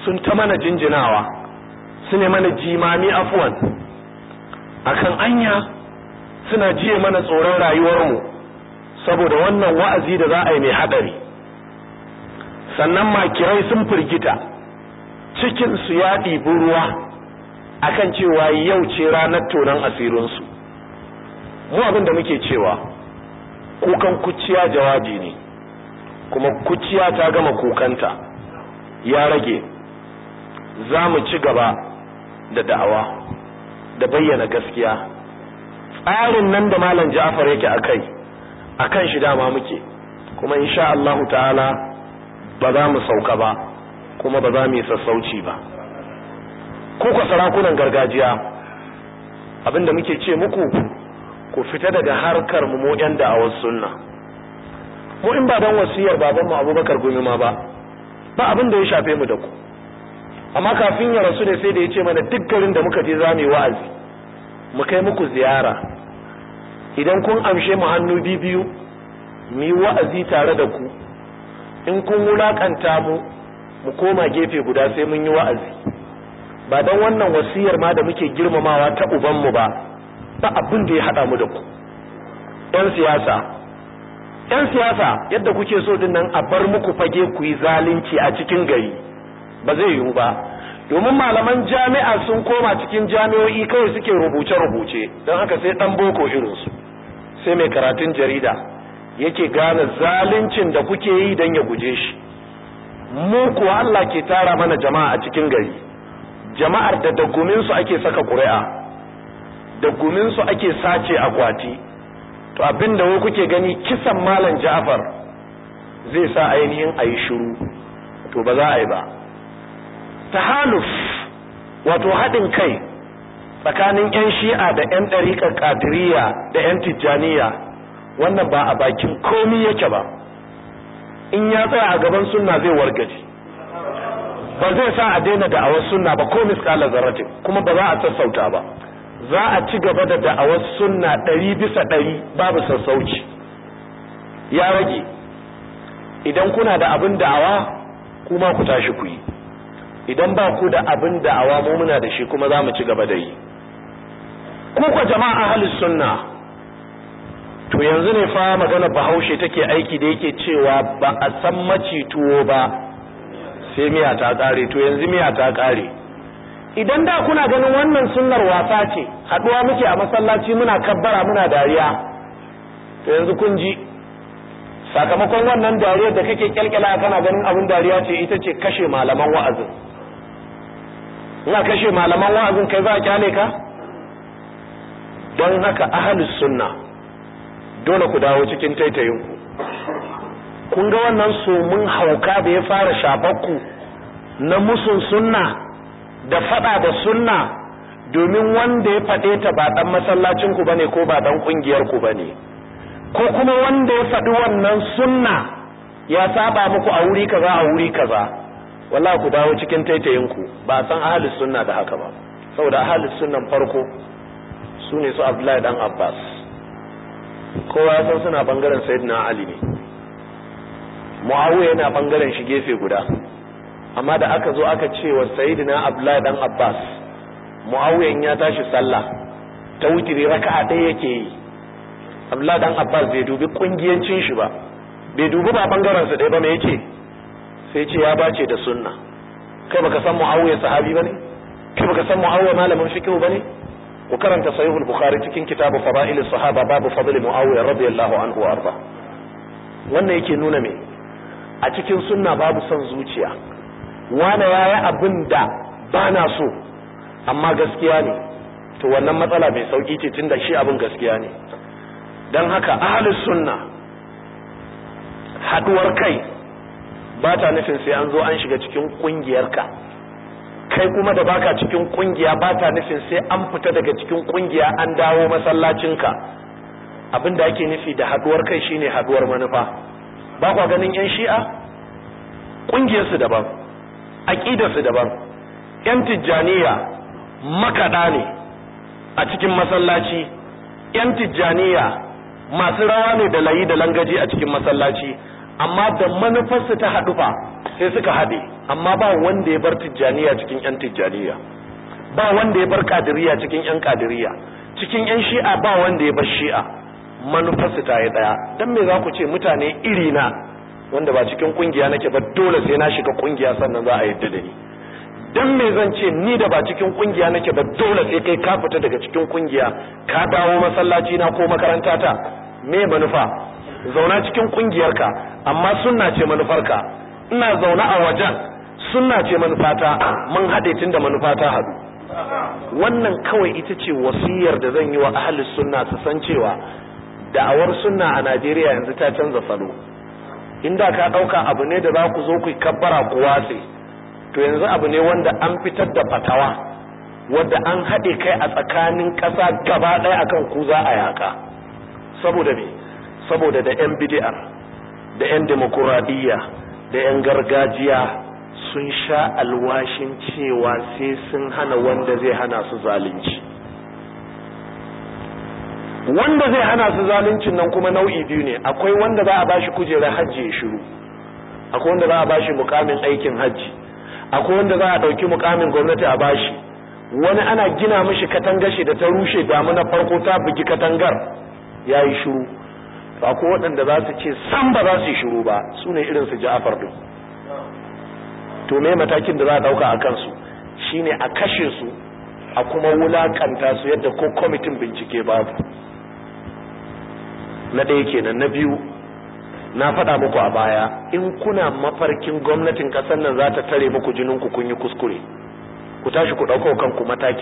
sun ta mana jinjinawa, su ne mana jimami afwan akan anya suna jiye mana tsoron rayuwarmu saboda wannan wa'azi da za a yi mai hadari. Sannan makirai sun firgita, cikinsu ya ɗibi ruwa akan cewa yau ce ranar tonon asirinsu. Mu abin da muke cewa kukan kuciya jawabi ne, kuma kuciya ta gama kukanta, ya rage za mu ci gaba da da'awa da bayyana gaskiya. Tsarin nan da Malam Ja'far yake akan shi dama muke, kuma insha Allah ta'ala ba za mu sauka ba, kuma ba za mu yi sassauci ba. Ku sarakunan gargajiya, abinda muke ce muku, ku fita daga harkar mu yan da'awar sunna. Mu in ba dan wasiyar babanmu Abubakar Gumi ma ba abin da ya shafe mu da ku. Amma kafin ya rasu ne sai da ya ce mana duk garin da muka je za mu yi wa'azi, mu kai muku ziyara. Idan kun amshe mu hannu biyu, mu yi wa'azi tare da ku. In kun wulakanta mu koma gefe guda sai mun yi wa'azi. Ba dan wannan wasiyar ma da muke girmamawa ta ubanmu ba abin da ya hada mu da ku. Yan siyasa yadda kuke so din nan a bar muku fage ku yi zalunci a cikin gari ba zai yiwu ba, domin malaman jami'a sun koma cikin jami'o'i kawai suke rubuce-rubuce, don haka sai dan boko irinsu, sai mai karatun jarida yake gane zaluncin da kuke yi don ya guje shi. Mu kuwa Allah ke tara mana jama'a a cikin gari, jama'ar da daguminsu ake saka ƙuri'a, daguminsu ake sace akwati. To abinda wai kuke gani kisan Malam Ja'far zai sa ainihin ayi shiru, to ba za a yi ba. Tahaluf, wato haɗin kai tsakanin 'yan shi'a da 'yan ɗariƙar ƙadiriya da 'yan tijjaniya, wannan ba a bakin komi yake ba. In ya tsaya a gaban sunna zai wargaje, ba zai sa a daina da'awar sunna ba ko miskala zarratin, kuma ba za a sassauta ba. Za a ci gaba da da'awar sunna 100% babu sassauci. Ya rage, idan kuna da abin da'awa kuma ku tashi ku yi, idan ba ku da abin da'awa mu muna da shi kuma za mu ci gaba da yi. Kuka jama'a ahlus sunna, to yanzu ne fa magana Bahaushe take aiki da yake cewa ba a san maci tuwo ba sai miya ta kare. To yanzu miya ta kare. Idan da kuna ganin wannan sunnar wasa ce, haduwa muke a masallaci muna kabbara muna dariya, to yanzu kun ji sakamakon wannan dariyar da kake kyalkyala kana ganin abin dariya ce, ita ce kashe malaman wa'azin. Ina kashe malaman wa'azin kai za a kyale ka? Don haka ahlus sunna dole ku dawo cikin taitayinku. Kun ga wannan mun hauka da ya fara shafakku na musun sunna da fada da sunna, domin wanda ya fade ta ba dan masallacin ku bane ko ba dan kungiyar ku bane, ko kuma wanda ya fadi wannan sunna ya saba muku a wuri kaza, wallahi ku dawo cikin taitayin ku. Ba san ahlus sunna da haka ba, saboda ahlus sunnan farko sune su Abdullahi dan Abbas, kowa ya san suna bangaren Sayyidina Ali ne, Muawiya yana bangaren shi gefe guda. Amma da aka zo aka ce wa Sayyidina Abdullahi dan Abbas, Muawiyan ya tashi sallah ta wutiri raka'a ɗaya yake yi, Abdullahi dan Abbas bai dubi kungiyancin shi ba, bai dubi ba bangaren sa ɗaya ba, me yake sai ce ya bace da sunna. Kai baka san Muawiya sahabi bane? Kai baka san Muawiya malamin fiqh bane? Ku karanta Sahihul Bukhari cikin kitabu Fadail as-Sahaba babu fadl Muawiya radiyallahu anhu wa arda. Wannan yake nuna me? A cikin sunna babu son zuciya. Wane yayi abin da ba na so amma gaskiya ne, to wannan matsala mai sauki ce tunda shi abin gaskiya ne. Dan haka ahlus sunna haduwar kai ba ta nufin sai an zo an shiga cikin kungiyarka, kai kuma da baka cikin kungiya ba ta nufin sai an fita daga cikin kungiya an dawo masallacinka. Abinda ake nufi da haduwar kai shine haduwar manufa. Ba kwa ganin yan shi'a kungiyarsu daban, aqidarsu daban. Yan tijjaniya makada ne a cikin masallaci, yan tijjaniya masu rawa ne da layi da langaji a cikin masallaci, amma da manufarsu ta haɗu fa sai suka haɗe. amma ba wanda ya bar tijjaniya cikin yan tijjaniya, ba wanda ya bar kadiriya cikin yan kadiriya, cikin yan shi'a ba wanda ya bar shi'a. Manufarsu ta yi daya. Dan me za ku ce mutane iri na wanda ba cikin kungiya nake ba dole sai na shiga kungiya sannan za a yadda da ni? Dan me zan ce ni da ba cikin kungiya nake ba dole sai kai ka fita daga cikin kungiya ka dawo masallaci na ko makaranta ta? Me manufa? Zauna cikin kungiyarka amma sunna ce manufarka, ina zauna a wajen sunna ce manufata, mun haɗe tunda manufata haɗu. Wannan kawai ita ce wasiyar da zan yi wa ahli sunna su san cewa da'awar sunna a Najeriya yanzu ta canza salo. Inda ka dauka abu ne da za ku zo ku kabbara ku watse, to yanzu abu ne wanda an fitar da fatawa wanda an haɗe kai a tsakanin ƙasa gaba ɗaya akan ku za a yaka. Saboda me? Saboda da yan bid'a da yan demokradiyya da yan gargajiya sun sha alwashin cewa sai sun hana wanda zai hana su zalunci. Wanda zai hana su zaluncin nan kuma nau'i biyu ne. Akwai wanda za a bashi kujerar hajji ya shiru, akwai wanda za a bashi mukamin aikin hajji, akwai wanda za a dauki mukamin gwamnati a bashi. Wani ana gina mishi katangar shi da ta rushe damuna farko ta bugi katangar yayi shiru. Akwai waɗanda za su ce san ba za su yi shiru ba, su ne irin su Ja'far din. To me matakin da za a dauka a kansu? Shine a kashe su a kuma wulakanta su yadda ko kwamitin bincike babu. Na ɗaya kenan. Na biyu, na faɗa muku a baya, in kuna mafarkin gwamnatin ƙasar nan za ta tare muku jininku kun yi kuskure, ku tashi ku ɗauko kanku mataki